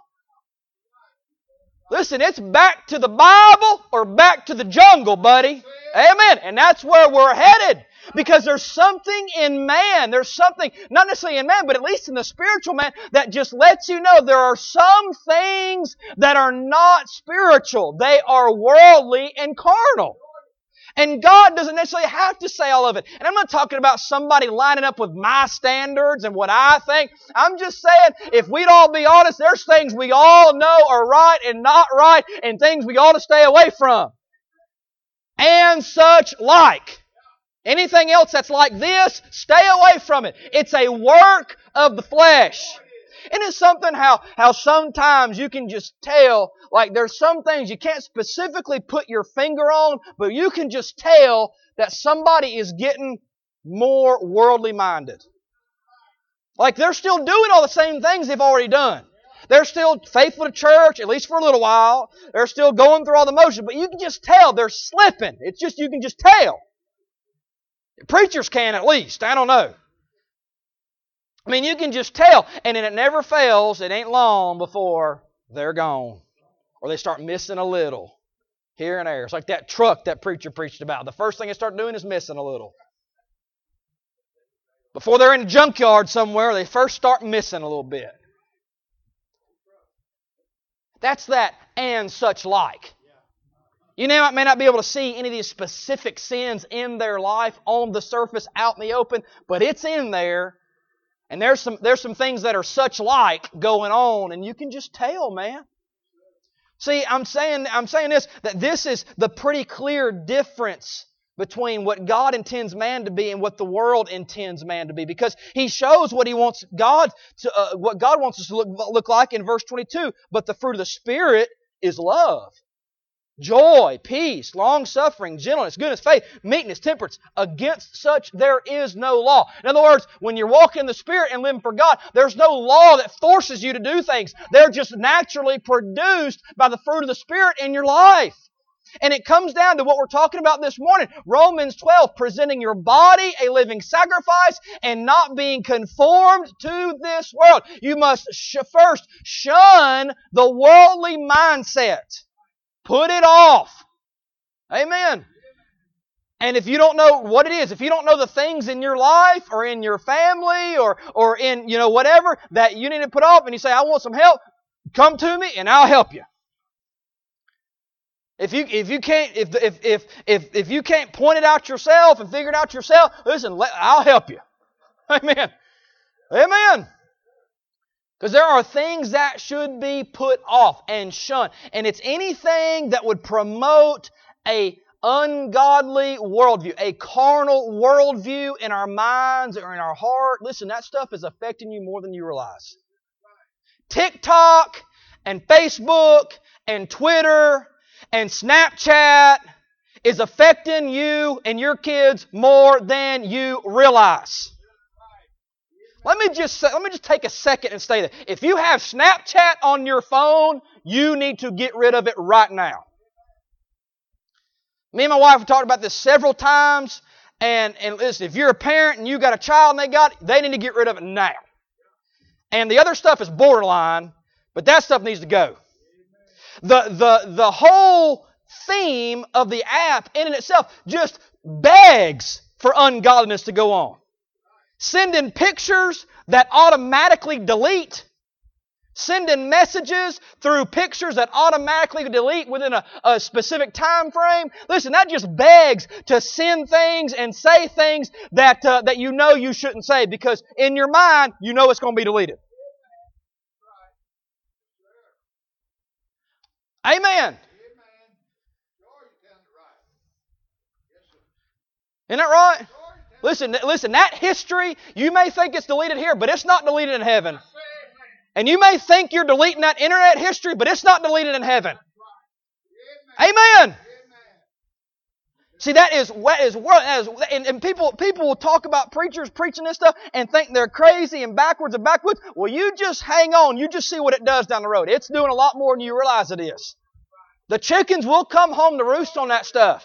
Listen, it's back to the Bible or back to the jungle, buddy. Amen. And that's where we're headed. Because there's something in man, there's something, not necessarily in man, but at least in the spiritual man, that just lets you know there are some things that are not spiritual. They are worldly and carnal. And God doesn't necessarily have to say all of it. And I'm not talking about somebody lining up with my standards and what I think. I'm just saying, if we'd all be honest, there's things we all know are right and not right, and things we ought to stay away from. And such like. Anything else that's like this, stay away from it. It's a work of the flesh. And it's something how sometimes you can just tell, like there's some things you can't specifically put your finger on, but you can just tell that somebody is getting more worldly minded. Like they're still doing all the same things they've already done. They're still faithful to church, at least for a little while. They're still going through all the motions, but you can just tell they're slipping. It's just, you can just tell. Preachers can at least. I don't know. I mean, you can just tell. And then it never fails. It ain't long before they're gone. Or they start missing a little here and there. It's like that truck that preacher preached about. The first thing they start doing is missing a little. Before they're in a junkyard somewhere, they first start missing a little bit. That's that and such like. You may not be able to see any of these specific sins in their life on the surface, out in the open, but it's in there. And there's some things that are such like going on, and you can just tell, man. See, I'm saying this, that this is the pretty clear difference between what God intends man to be and what the world intends man to be, because He shows what He wants what God wants us to look like in verse 22. But the fruit of the Spirit is love, joy, peace, long-suffering, gentleness, goodness, faith, meekness, temperance. Against such there is no law. In other words, when you're walking in the Spirit and living for God, there's no law that forces you to do things. They're just naturally produced by the fruit of the Spirit in your life. And it comes down to what we're talking about this morning. Romans 12, presenting your body a living sacrifice and not being conformed to this world. You must first shun the worldly mindset. Put it off. Amen. And if you don't know what it is, if you don't know the things in your life or in your family or in, whatever that you need to put off, and you say, I want some help, come to me and I'll help you. If you can't point it out yourself and figure it out yourself, listen, I'll help you. Amen. Amen. Because there are things that should be put off and shunned. And it's anything that would promote a ungodly worldview, a carnal worldview in our minds or in our heart. Listen, that stuff is affecting you more than you realize. TikTok and Facebook and Twitter and Snapchat is affecting you and your kids more than you realize. Let me just take a second and say that. If you have Snapchat on your phone, you need to get rid of it right now. Me and my wife have talked about this several times. And listen, if you're a parent and you got a child and they need to get rid of it now. And the other stuff is borderline, but that stuff needs to go. The whole theme of the app in and itself just begs for ungodliness to go on. Sending pictures that automatically delete. Sending messages through pictures that automatically delete within a specific time frame. Listen, that just begs to send things and say things that you know you shouldn't say, because in your mind, you know it's going to be deleted. Amen. Isn't that right? Listen, that history, you may think it's deleted here, but it's not deleted in heaven. And you may think you're deleting that internet history, but it's not deleted in heaven. Amen. See, and people will talk about preachers preaching this stuff and think they're crazy and backwards and backwoods. Well, you just hang on. You just see what it does down the road. It's doing a lot more than you realize it is. The chickens will come home to roost on that stuff.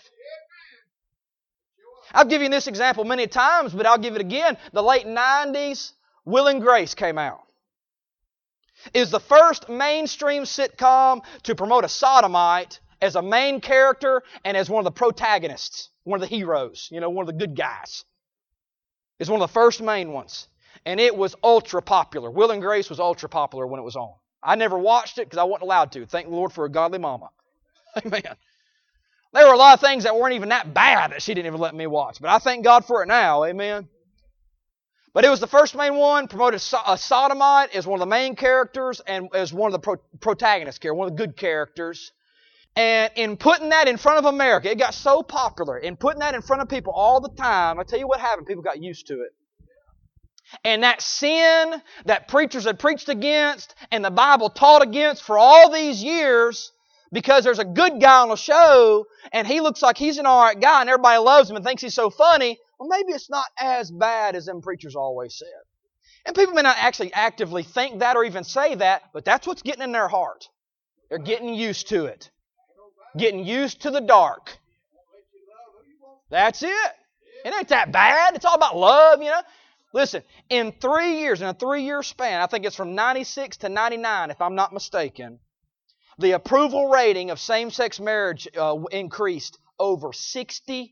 I've given you this example many times, but I'll give it again. The late 90s, Will and Grace came out. It is the first mainstream sitcom to promote a sodomite as a main character and as one of the protagonists, one of the heroes, one of the good guys. It's one of the first main ones. And it was ultra popular. Will and Grace was ultra popular when it was on. I never watched it because I wasn't allowed to. Thank the Lord for a godly mama. Amen. There were a lot of things that weren't even that bad that she didn't even let me watch. But I thank God for it now. Amen. But it was the first main one, promoted a sodomite as one of the main characters and as one of the protagonist characters, one of the good characters. And in putting that in front of America, it got so popular. In putting that in front of people all the time, I tell you what happened, people got used to it. And that sin that preachers had preached against and the Bible taught against for all these years, because there's a good guy on the show and he looks like he's an alright guy and everybody loves him and thinks he's so funny, well, maybe it's not as bad as them preachers always said. And people may not actually actively think that or even say that, but that's what's getting in their heart. They're getting used to it. Getting used to the dark. That's it. It ain't that bad. It's all about love, Listen, in a 3-year span, I think it's from 96 to 99, if I'm not mistaken, the approval rating of same-sex marriage increased over 60%.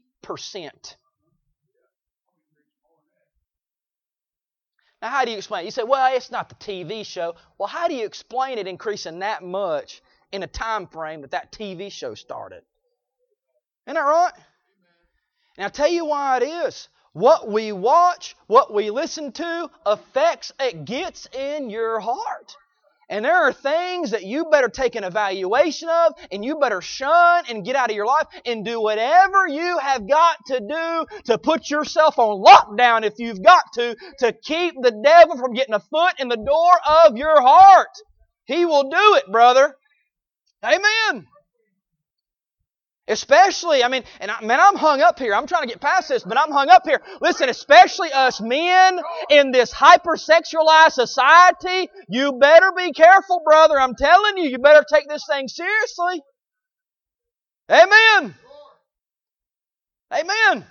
Now, how do you explain it? You say, well, it's not the TV show. Well, how do you explain it increasing that much in a time frame that TV show started? Isn't that right? Now, I'll tell you why it is. What we watch, what we listen to, it gets in your heart. And there are things that you better take an evaluation of, and you better shun and get out of your life and do whatever you have got to do to put yourself on lockdown if you've got to keep the devil from getting a foot in the door of your heart. He will do it, brother. Amen. Especially, I'm hung up here. I'm trying to get past this, but I'm hung up here. Listen, especially us men in this hypersexualized society, you better be careful, brother. I'm telling you, you better take this thing seriously. Amen. Amen.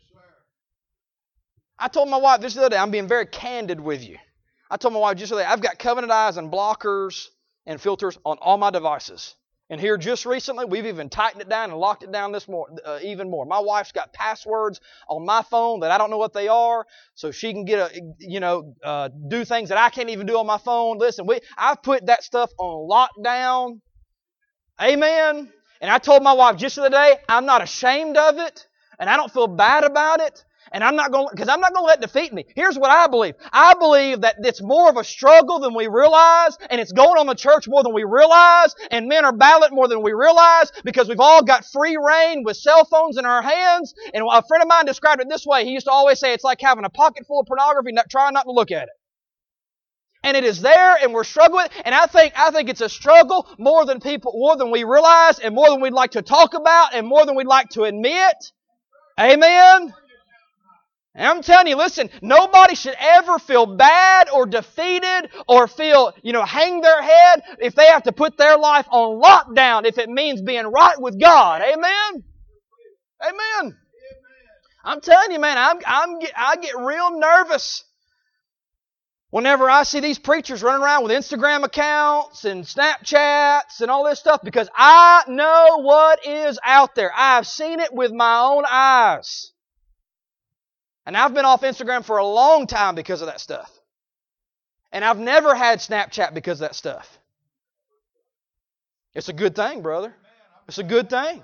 I told my wife just the other day, I'm being very candid with you. I told my wife just the other day, I've got Covenant Eyes and blockers and filters on all my devices. And here just recently, we've even tightened it down and locked it down even more. My wife's got passwords on my phone that I don't know what they are, so she can do things that I can't even do on my phone. Listen, I've put that stuff on lockdown. Amen. And I told my wife just the other day, I'm not ashamed of it, and I don't feel bad about it. And I'm not going to let it defeat me. Here's what I believe. I believe that it's more of a struggle than we realize, and it's going on in the church more than we realize, and men are battling more than we realize, because we've all got free reign with cell phones in our hands. And a friend of mine described it this way. He used to always say it's like having a pocket full of pornography and trying not to look at it. And it is there, and we're struggling. And I think it's a struggle more than we realize, and more than we'd like to talk about, and more than we'd like to admit. Amen. And I'm telling you, listen, nobody should ever feel bad or defeated or feel, hang their head if they have to put their life on lockdown if it means being right with God. Amen? Amen. I'm telling you, man, I get real nervous whenever I see these preachers running around with Instagram accounts and Snapchats and all this stuff, because I know what is out there. I've seen it with my own eyes. And I've been off Instagram for a long time because of that stuff. And I've never had Snapchat because of that stuff. It's a good thing, brother. It's a good thing.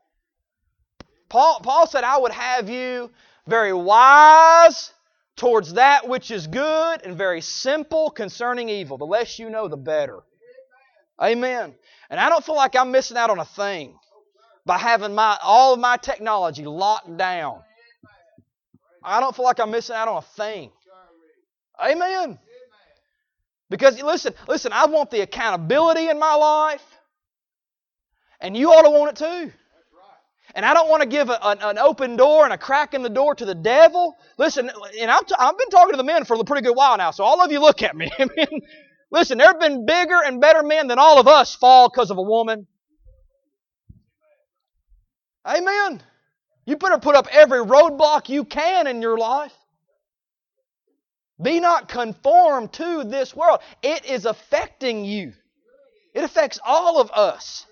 Paul said, I would have you very wise towards that which is good and very simple concerning evil. The less you know, the better. Amen. And I don't feel like I'm missing out on a thing by having all of my technology locked down. I don't feel like I'm missing out on a thing. Amen. Because listen, I want the accountability in my life, and you ought to want it too. And I don't want to give an open door and a crack in the door to the devil. Listen, and I've been talking to the men for a pretty good while now, so all of you look at me. I mean, listen, there have been bigger and better men than all of us fall because of a woman. Amen. You better put up every roadblock you can in your life. Be not conformed to this world. It is affecting you. It affects all of us.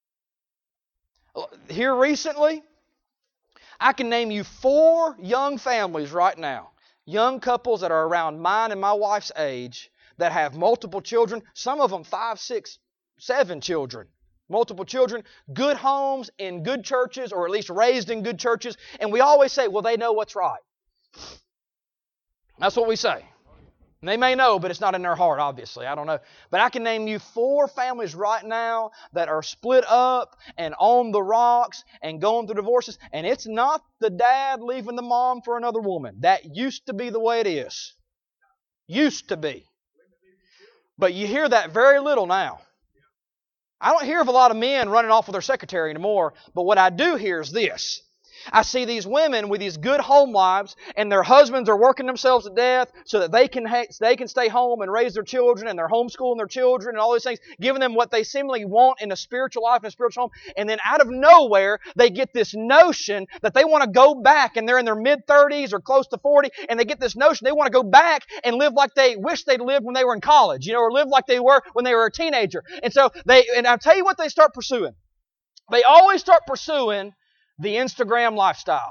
Here recently, I can name you 4 young families right now. Young couples that are around mine and my wife's age that have multiple children. Some of them 5, 6, 7 children. Multiple children, good homes in good churches, or at least raised in good churches. And we always say, well, they know what's right. That's what we say. And they may know, but it's not in their heart, obviously. I don't know. But I can name you 4 families right now that are split up and on the rocks and going through divorces. And it's not the dad leaving the mom for another woman. That used to be the way it is. Used to be. But you hear that very little now. I don't hear of a lot of men running off with their secretary anymore, but what I do hear is this. I see these women with these good home lives, and their husbands are working themselves to death so that they can stay home and raise their children, and they're homeschooling their children and all these things, giving them what they seemingly want in a spiritual life and a spiritual home. And then out of nowhere, they get this notion that they want to go back, and they're in their mid-30s or close to 40, and they get this notion they want to go back and live like they wish they'd lived when they were in college, or live like they were when they were a teenager. And so and I'll tell you what they start pursuing. They always start pursuing the Instagram lifestyle.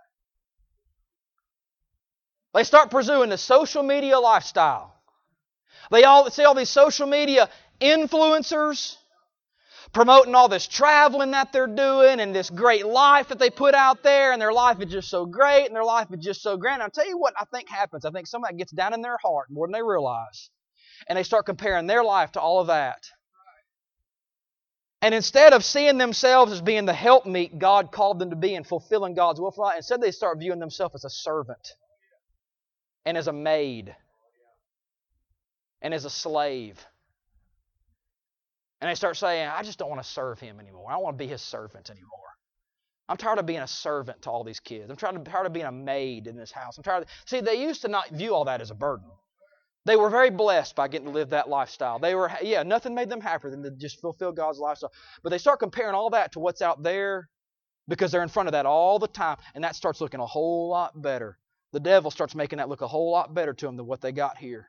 They start pursuing the social media lifestyle. They all see all these social media influencers promoting all this traveling that they're doing and this great life that they put out there, and their life is just so great and their life is just so grand. I'll tell you what I think happens. I think somebody gets down in their heart more than they realize, and they start comparing their life to all of that. And instead of seeing themselves as being the helpmeet God called them to be and fulfilling God's will for life, instead they start viewing themselves as a servant and as a maid and as a slave. And they start saying, I just don't want to serve Him anymore. I don't want to be His servant anymore. I'm tired of being a servant to all these kids. I'm tired of being a maid in this house. See, they used to not view all that as a burden. They were very blessed by getting to live that lifestyle. Nothing made them happier than to just fulfill God's lifestyle. But they start comparing all that to what's out there because they're in front of that all the time, and that starts looking a whole lot better. The devil starts making that look a whole lot better to them than what they got here.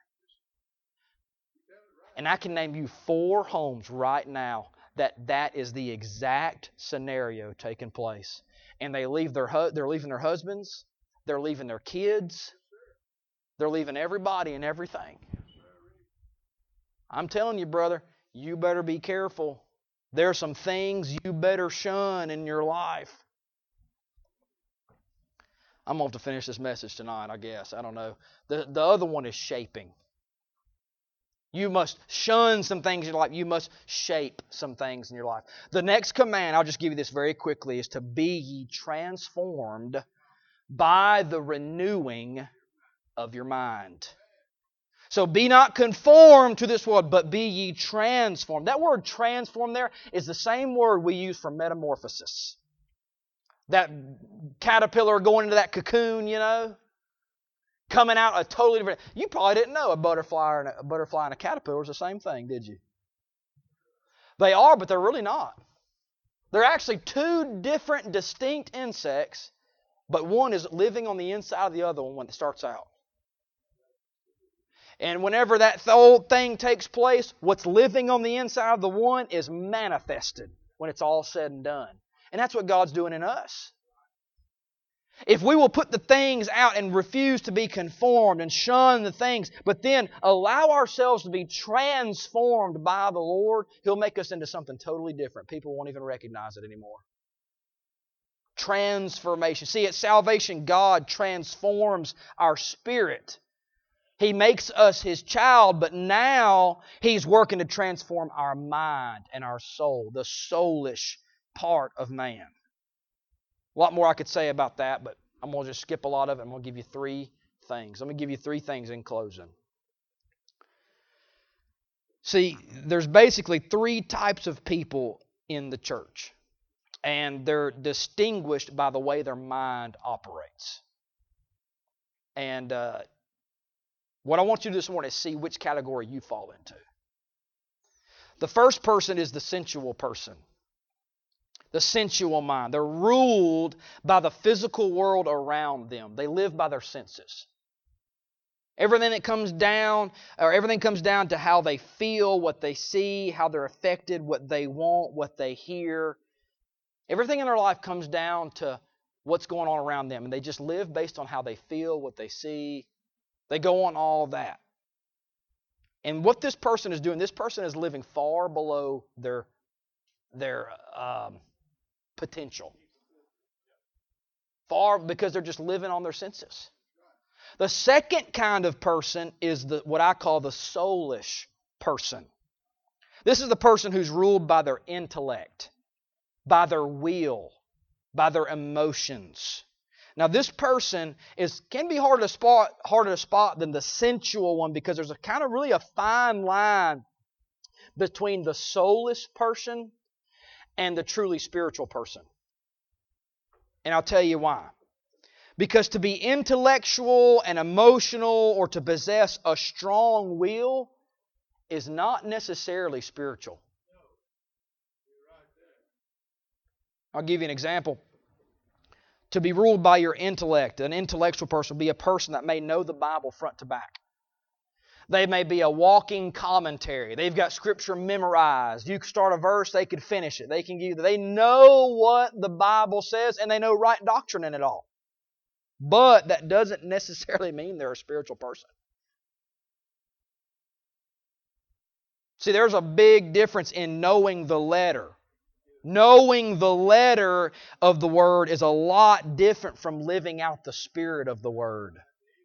And I can name you 4 homes right now that is the exact scenario taking place. And they're leaving their husbands, they're leaving their kids, they're leaving everybody and everything. I'm telling you, brother, you better be careful. There are some things you better shun in your life. I'm going to have to finish this message tonight, I guess. I don't know. The other one is shaping. You must shun some things in your life. You must shape some things in your life. The next command, I'll just give you this very quickly, is to be ye transformed by the renewing of your mind. So be not conformed to this world, but be ye transformed. That word transform there is the same word we use for metamorphosis. That caterpillar going into that cocoon, coming out a totally different. You probably didn't know a butterfly and a caterpillar is the same thing, did you? They are, but they're really not. They're actually 2 different, distinct insects, but one is living on the inside of the other one when it starts out. And whenever that whole thing takes place, what's living on the inside of the one is manifested when it's all said and done. And that's what God's doing in us. If we will put the things out and refuse to be conformed and shun the things, but then allow ourselves to be transformed by the Lord, He'll make us into something totally different. People won't even recognize it anymore. Transformation. See, at salvation, God transforms our spirit. He makes us His child, but now He's working to transform our mind and our soul, the soulish part of man. A lot more I could say about that, but I'm going to just skip a lot of it. I'm going to give you 3 things. I'm going to give you 3 things in closing. See, there's basically 3 types of people in the church. And they're distinguished by the way their mind operates. And what I want you to do this morning is see which category you fall into. The first person is the sensual person. The sensual mind. They're ruled by the physical world around them. They live by their senses. Everything comes down to how they feel, what they see, how they're affected, what they want, what they hear. Everything in their life comes down to what's going on around them. And they just live based on how they feel, what they see. They go on all that. And what this person is doing, this person is living far below their potential. Far, because they're just living on their senses. The second kind of person is what I call the soulish person. This is the person who's ruled by their intellect, by their will, by their emotions. Now, this person can be harder to spot than the sensual one, because there's really a fine line between the soulish person and the truly spiritual person. And I'll tell you why. Because to be intellectual and emotional or to possess a strong will is not necessarily spiritual. I'll give you an example. To be ruled by your intellect, an intellectual person will be a person that may know the Bible front to back. They may be a walking commentary. They've got Scripture memorized. You can start a verse, they could finish it. They know what the Bible says, and they know right doctrine in it all. But that doesn't necessarily mean they're a spiritual person. See, there's a big difference in knowing the letter. Knowing the letter of the Word is a lot different from living out the spirit of the Word.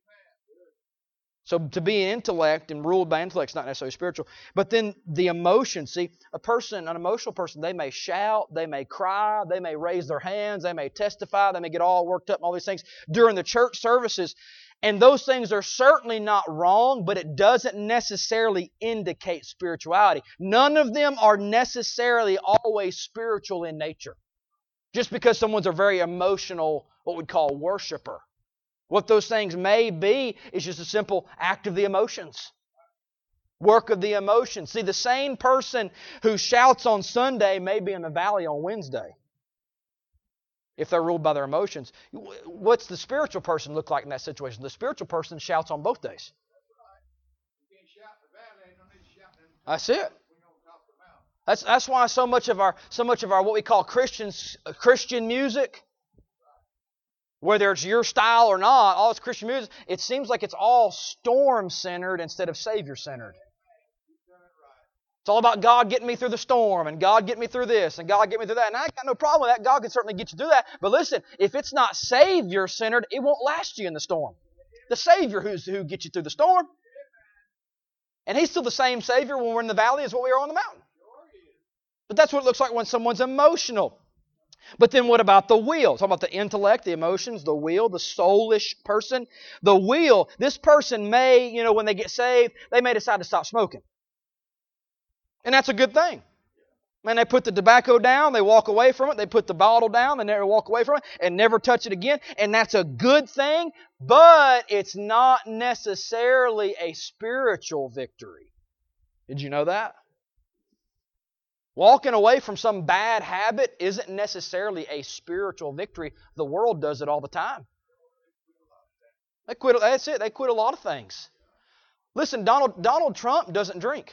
So to be an intellect and ruled by intellect is not necessarily spiritual. But then the emotion, see, an emotional person, they may shout, they may cry, they may raise their hands, they may testify, they may get all worked up and all these things during the church services. And those things are certainly not wrong, but it doesn't necessarily indicate spirituality. None of them are necessarily always spiritual in nature. Just because someone's a very emotional, what we'd call worshiper. What those things may be is just a simple act of the emotions. Work of the emotions. See, the same person who shouts on Sunday may be in the valley on Wednesday. If they're ruled by their emotions. What's the spiritual person look like in that situation? The spiritual person shouts on both days. That's it. That's why so much of our what we call Christian music, whether it's your style or not, all it's Christian music, it seems like it's all storm-centered instead of Savior-centered. It's all about God getting me through the storm, and God get me through this, and God get me through that. And I got no problem with that. God can certainly get you through that. But listen, if it's not Savior-centered, it won't last you in the storm. The Savior who gets you through the storm. And He's still the same Savior when we're in the valley as what we are on the mountain. But that's what it looks like when someone's emotional. But then what about the will? Talk about the intellect, the emotions, the will, the soulish person. The will, this person may, when they get saved, they may decide to stop smoking. And that's a good thing. Man, they put the tobacco down, they walk away from it, they put the bottle down, they never walk away from it, and never touch it again. And that's a good thing, but it's not necessarily a spiritual victory. Did you know that? Walking away from some bad habit isn't necessarily a spiritual victory. The world does it all the time. That's it. They quit a lot of things. Listen, Donald Trump doesn't drink.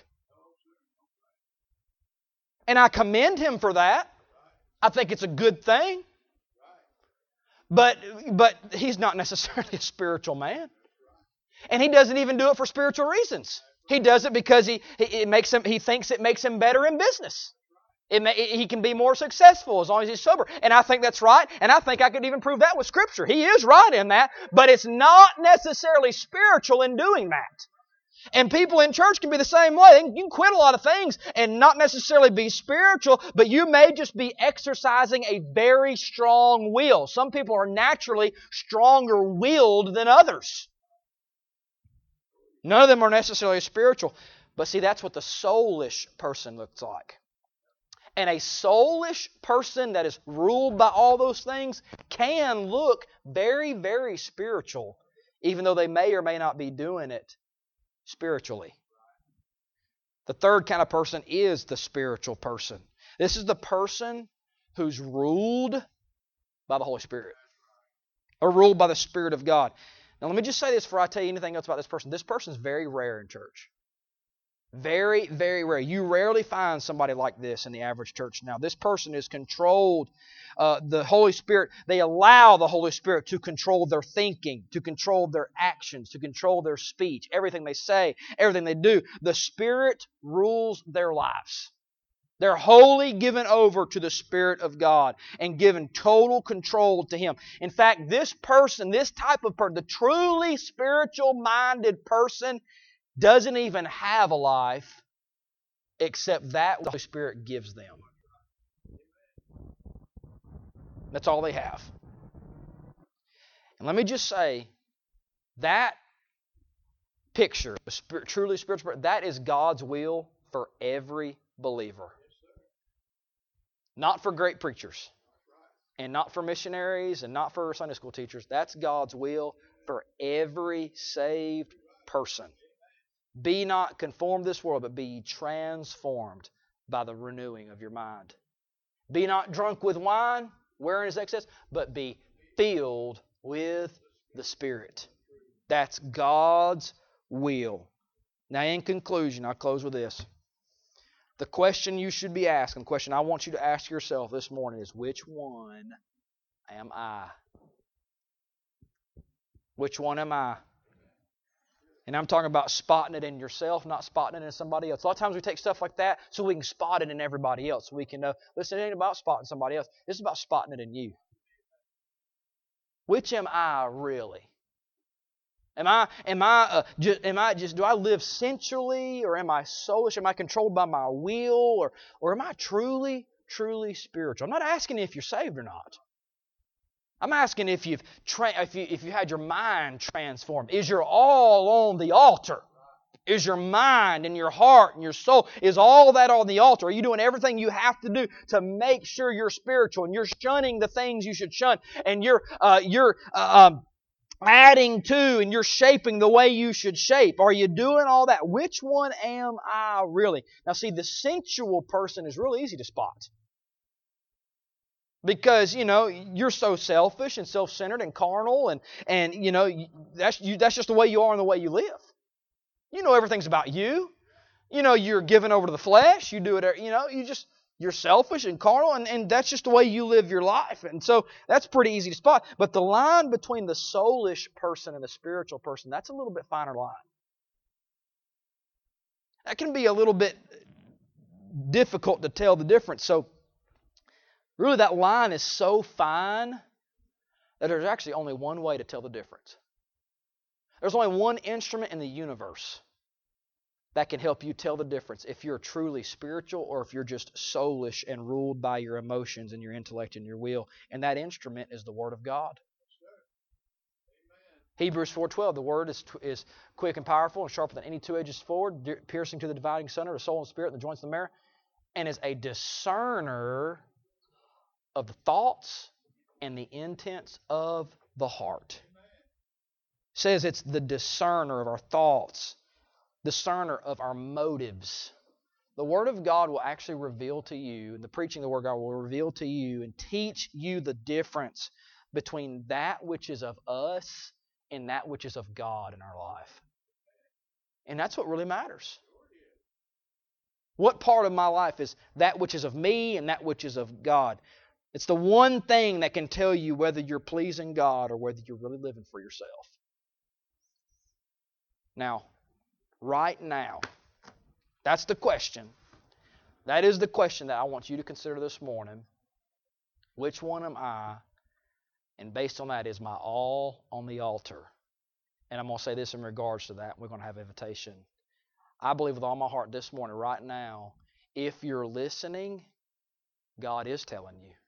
And I commend him for that. I think it's a good thing. But he's not necessarily a spiritual man. And he doesn't even do it for spiritual reasons. He does it because he thinks it makes him better in business. He can be more successful as long as he's sober. And I think that's right. And I think I could even prove that with Scripture. He is right in that. But it's not necessarily spiritual in doing that. And people in church can be the same way. You can quit a lot of things and not necessarily be spiritual, but you may just be exercising a very strong will. Some people are naturally stronger willed than others. None of them are necessarily spiritual. But see, that's what the soulish person looks like. And a soulish person that is ruled by all those things can look very, very spiritual, even though they may or may not be doing it spiritually. The third kind of person is the spiritual person. This is the person who's ruled by the Holy Spirit, or ruled by the Spirit of God. Now let me just say this before I tell you anything else about this person. This person is very rare in church. Very, very rare. You rarely find somebody like this in the average church now. This person is controlled. The Holy Spirit, they allow the Holy Spirit to control their thinking, to control their actions, to control their speech, everything they say, everything they do. The Spirit rules their lives. They're wholly given over to the Spirit of God and given total control to Him. In fact, this person, this type of person, the truly spiritual-minded person, doesn't even have a life except that the Holy Spirit gives them. That's all they have. And let me just say, that picture, the truly spiritual, that is God's will for every believer. Not for great preachers, and not for missionaries, and not for Sunday school teachers. That's God's will for every saved person. Be not conformed to this world, but be ye transformed by the renewing of your mind. Be not drunk with wine, wherein is excess, but be filled with the Spirit. That's God's will. Now, in conclusion, I'll close with this. The question you should be asking, the question I want you to ask yourself this morning is, which one am I? Which one am I? And I'm talking about spotting it in yourself, not spotting it in somebody else. A lot of times we take stuff like that so we can spot it in everybody else. So we can know, listen, it ain't about spotting somebody else. It's about spotting it in you. Which am I really? Do I live sensually, or am I soulish? Am I controlled by my will, or am I truly spiritual? I'm not asking if you're saved or not. I'm asking if you had your mind transformed. Is your all on the altar? Is your mind and your heart and your soul, is all that on the altar? Are you doing everything you have to do to make sure you're spiritual, and you're shunning the things you should shun, and you're adding to, and you're shaping the way you should shape? Are you doing all that? Which one am I really? Now see, the sensual person is really easy to spot. Because, you're so selfish and self-centered and carnal, and that's just the way you are and the way you live. You know everything's about you. You're given over to the flesh. You do it, you're selfish and carnal, and that's just the way you live your life. And so that's pretty easy to spot. But the line between the soulish person and the spiritual person, that's a little bit finer line. That can be a little bit difficult to tell the difference. So really, that line is so fine that there's actually only one way to tell the difference. There's only one instrument in the universe that can help you tell the difference if you're truly spiritual or if you're just soulish and ruled by your emotions and your intellect and your will. And that instrument is the Word of God. Hebrews 4:12, the Word is quick and powerful and sharper than any two-edged sword, piercing to the dividing center of the soul and spirit and the joints of the marrow, and is a discerner of the thoughts and the intents of the heart. It says it's the discerner of our thoughts, discerner of our motives. The Word of God will actually reveal to you, and the preaching of the Word of God will reveal to you and teach you the difference between that which is of us and that which is of God in our life. And that's what really matters. What part of my life is that which is of me and that which is of God? It's the one thing that can tell you whether you're pleasing God or whether you're really living for yourself. Now, right now, that's the question. That is the question that I want you to consider this morning. Which one am I? And based on that, is my all on the altar? And I'm going to say this in regards to that. We're going to have invitation. I believe with all my heart this morning, right now, if you're listening, God is telling you.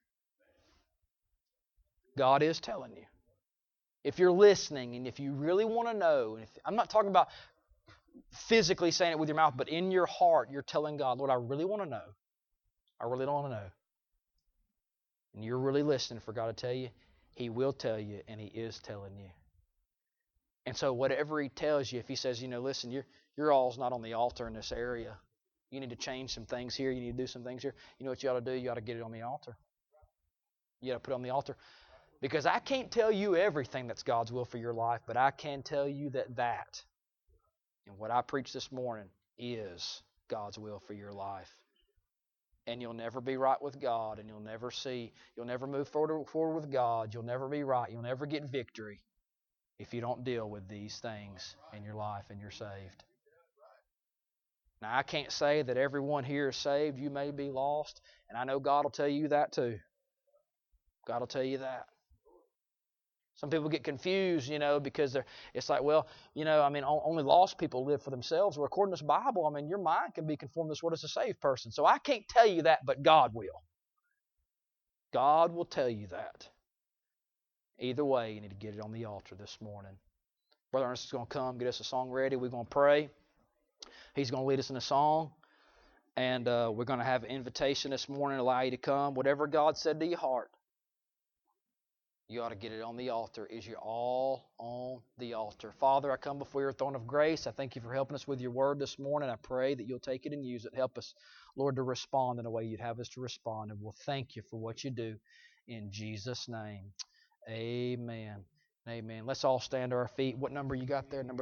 God is telling you. If you're listening and if you really want to know, I'm not talking about physically saying it with your mouth, but in your heart, you're telling God, Lord, I really want to know. I really don't want to know. And you're really listening for God to tell you, He will tell you, and He is telling you. And so whatever He tells you, if He says, listen, your all's not on the altar in this area. You need to change some things here. You need to do some things here. You know what you ought to do? You ought to get it on the altar. You ought to put it on the altar. Because I can't tell you everything that's God's will for your life, but I can tell you that and what I preached this morning is God's will for your life. And you'll never be right with God, and you'll never move forward with God. You'll never be right. You'll never get victory if you don't deal with these things in your life and you're saved. Now, I can't say that everyone here is saved. You may be lost, and I know God will tell you that too. God will tell you that. Some people get confused, because it's like, only lost people live for themselves. Well, according to this Bible, your mind can be conformed to this world as a saved person. So I can't tell you that, but God will. God will tell you that. Either way, you need to get it on the altar this morning. Brother Ernest is going to come, get us a song ready. We're going to pray. He's going to lead us in a song. And we're going to have an invitation this morning, allow you to come. Whatever God said to your heart, you ought to get it on the altar. Is you all on the altar? Father, I come before your throne of grace. I thank you for helping us with your word this morning. I pray that you'll take it and use it. Help us, Lord, to respond in a way you'd have us to respond. And we'll thank you for what you do. In Jesus' name, amen. Amen. Let's all stand to our feet. What number you got there? Number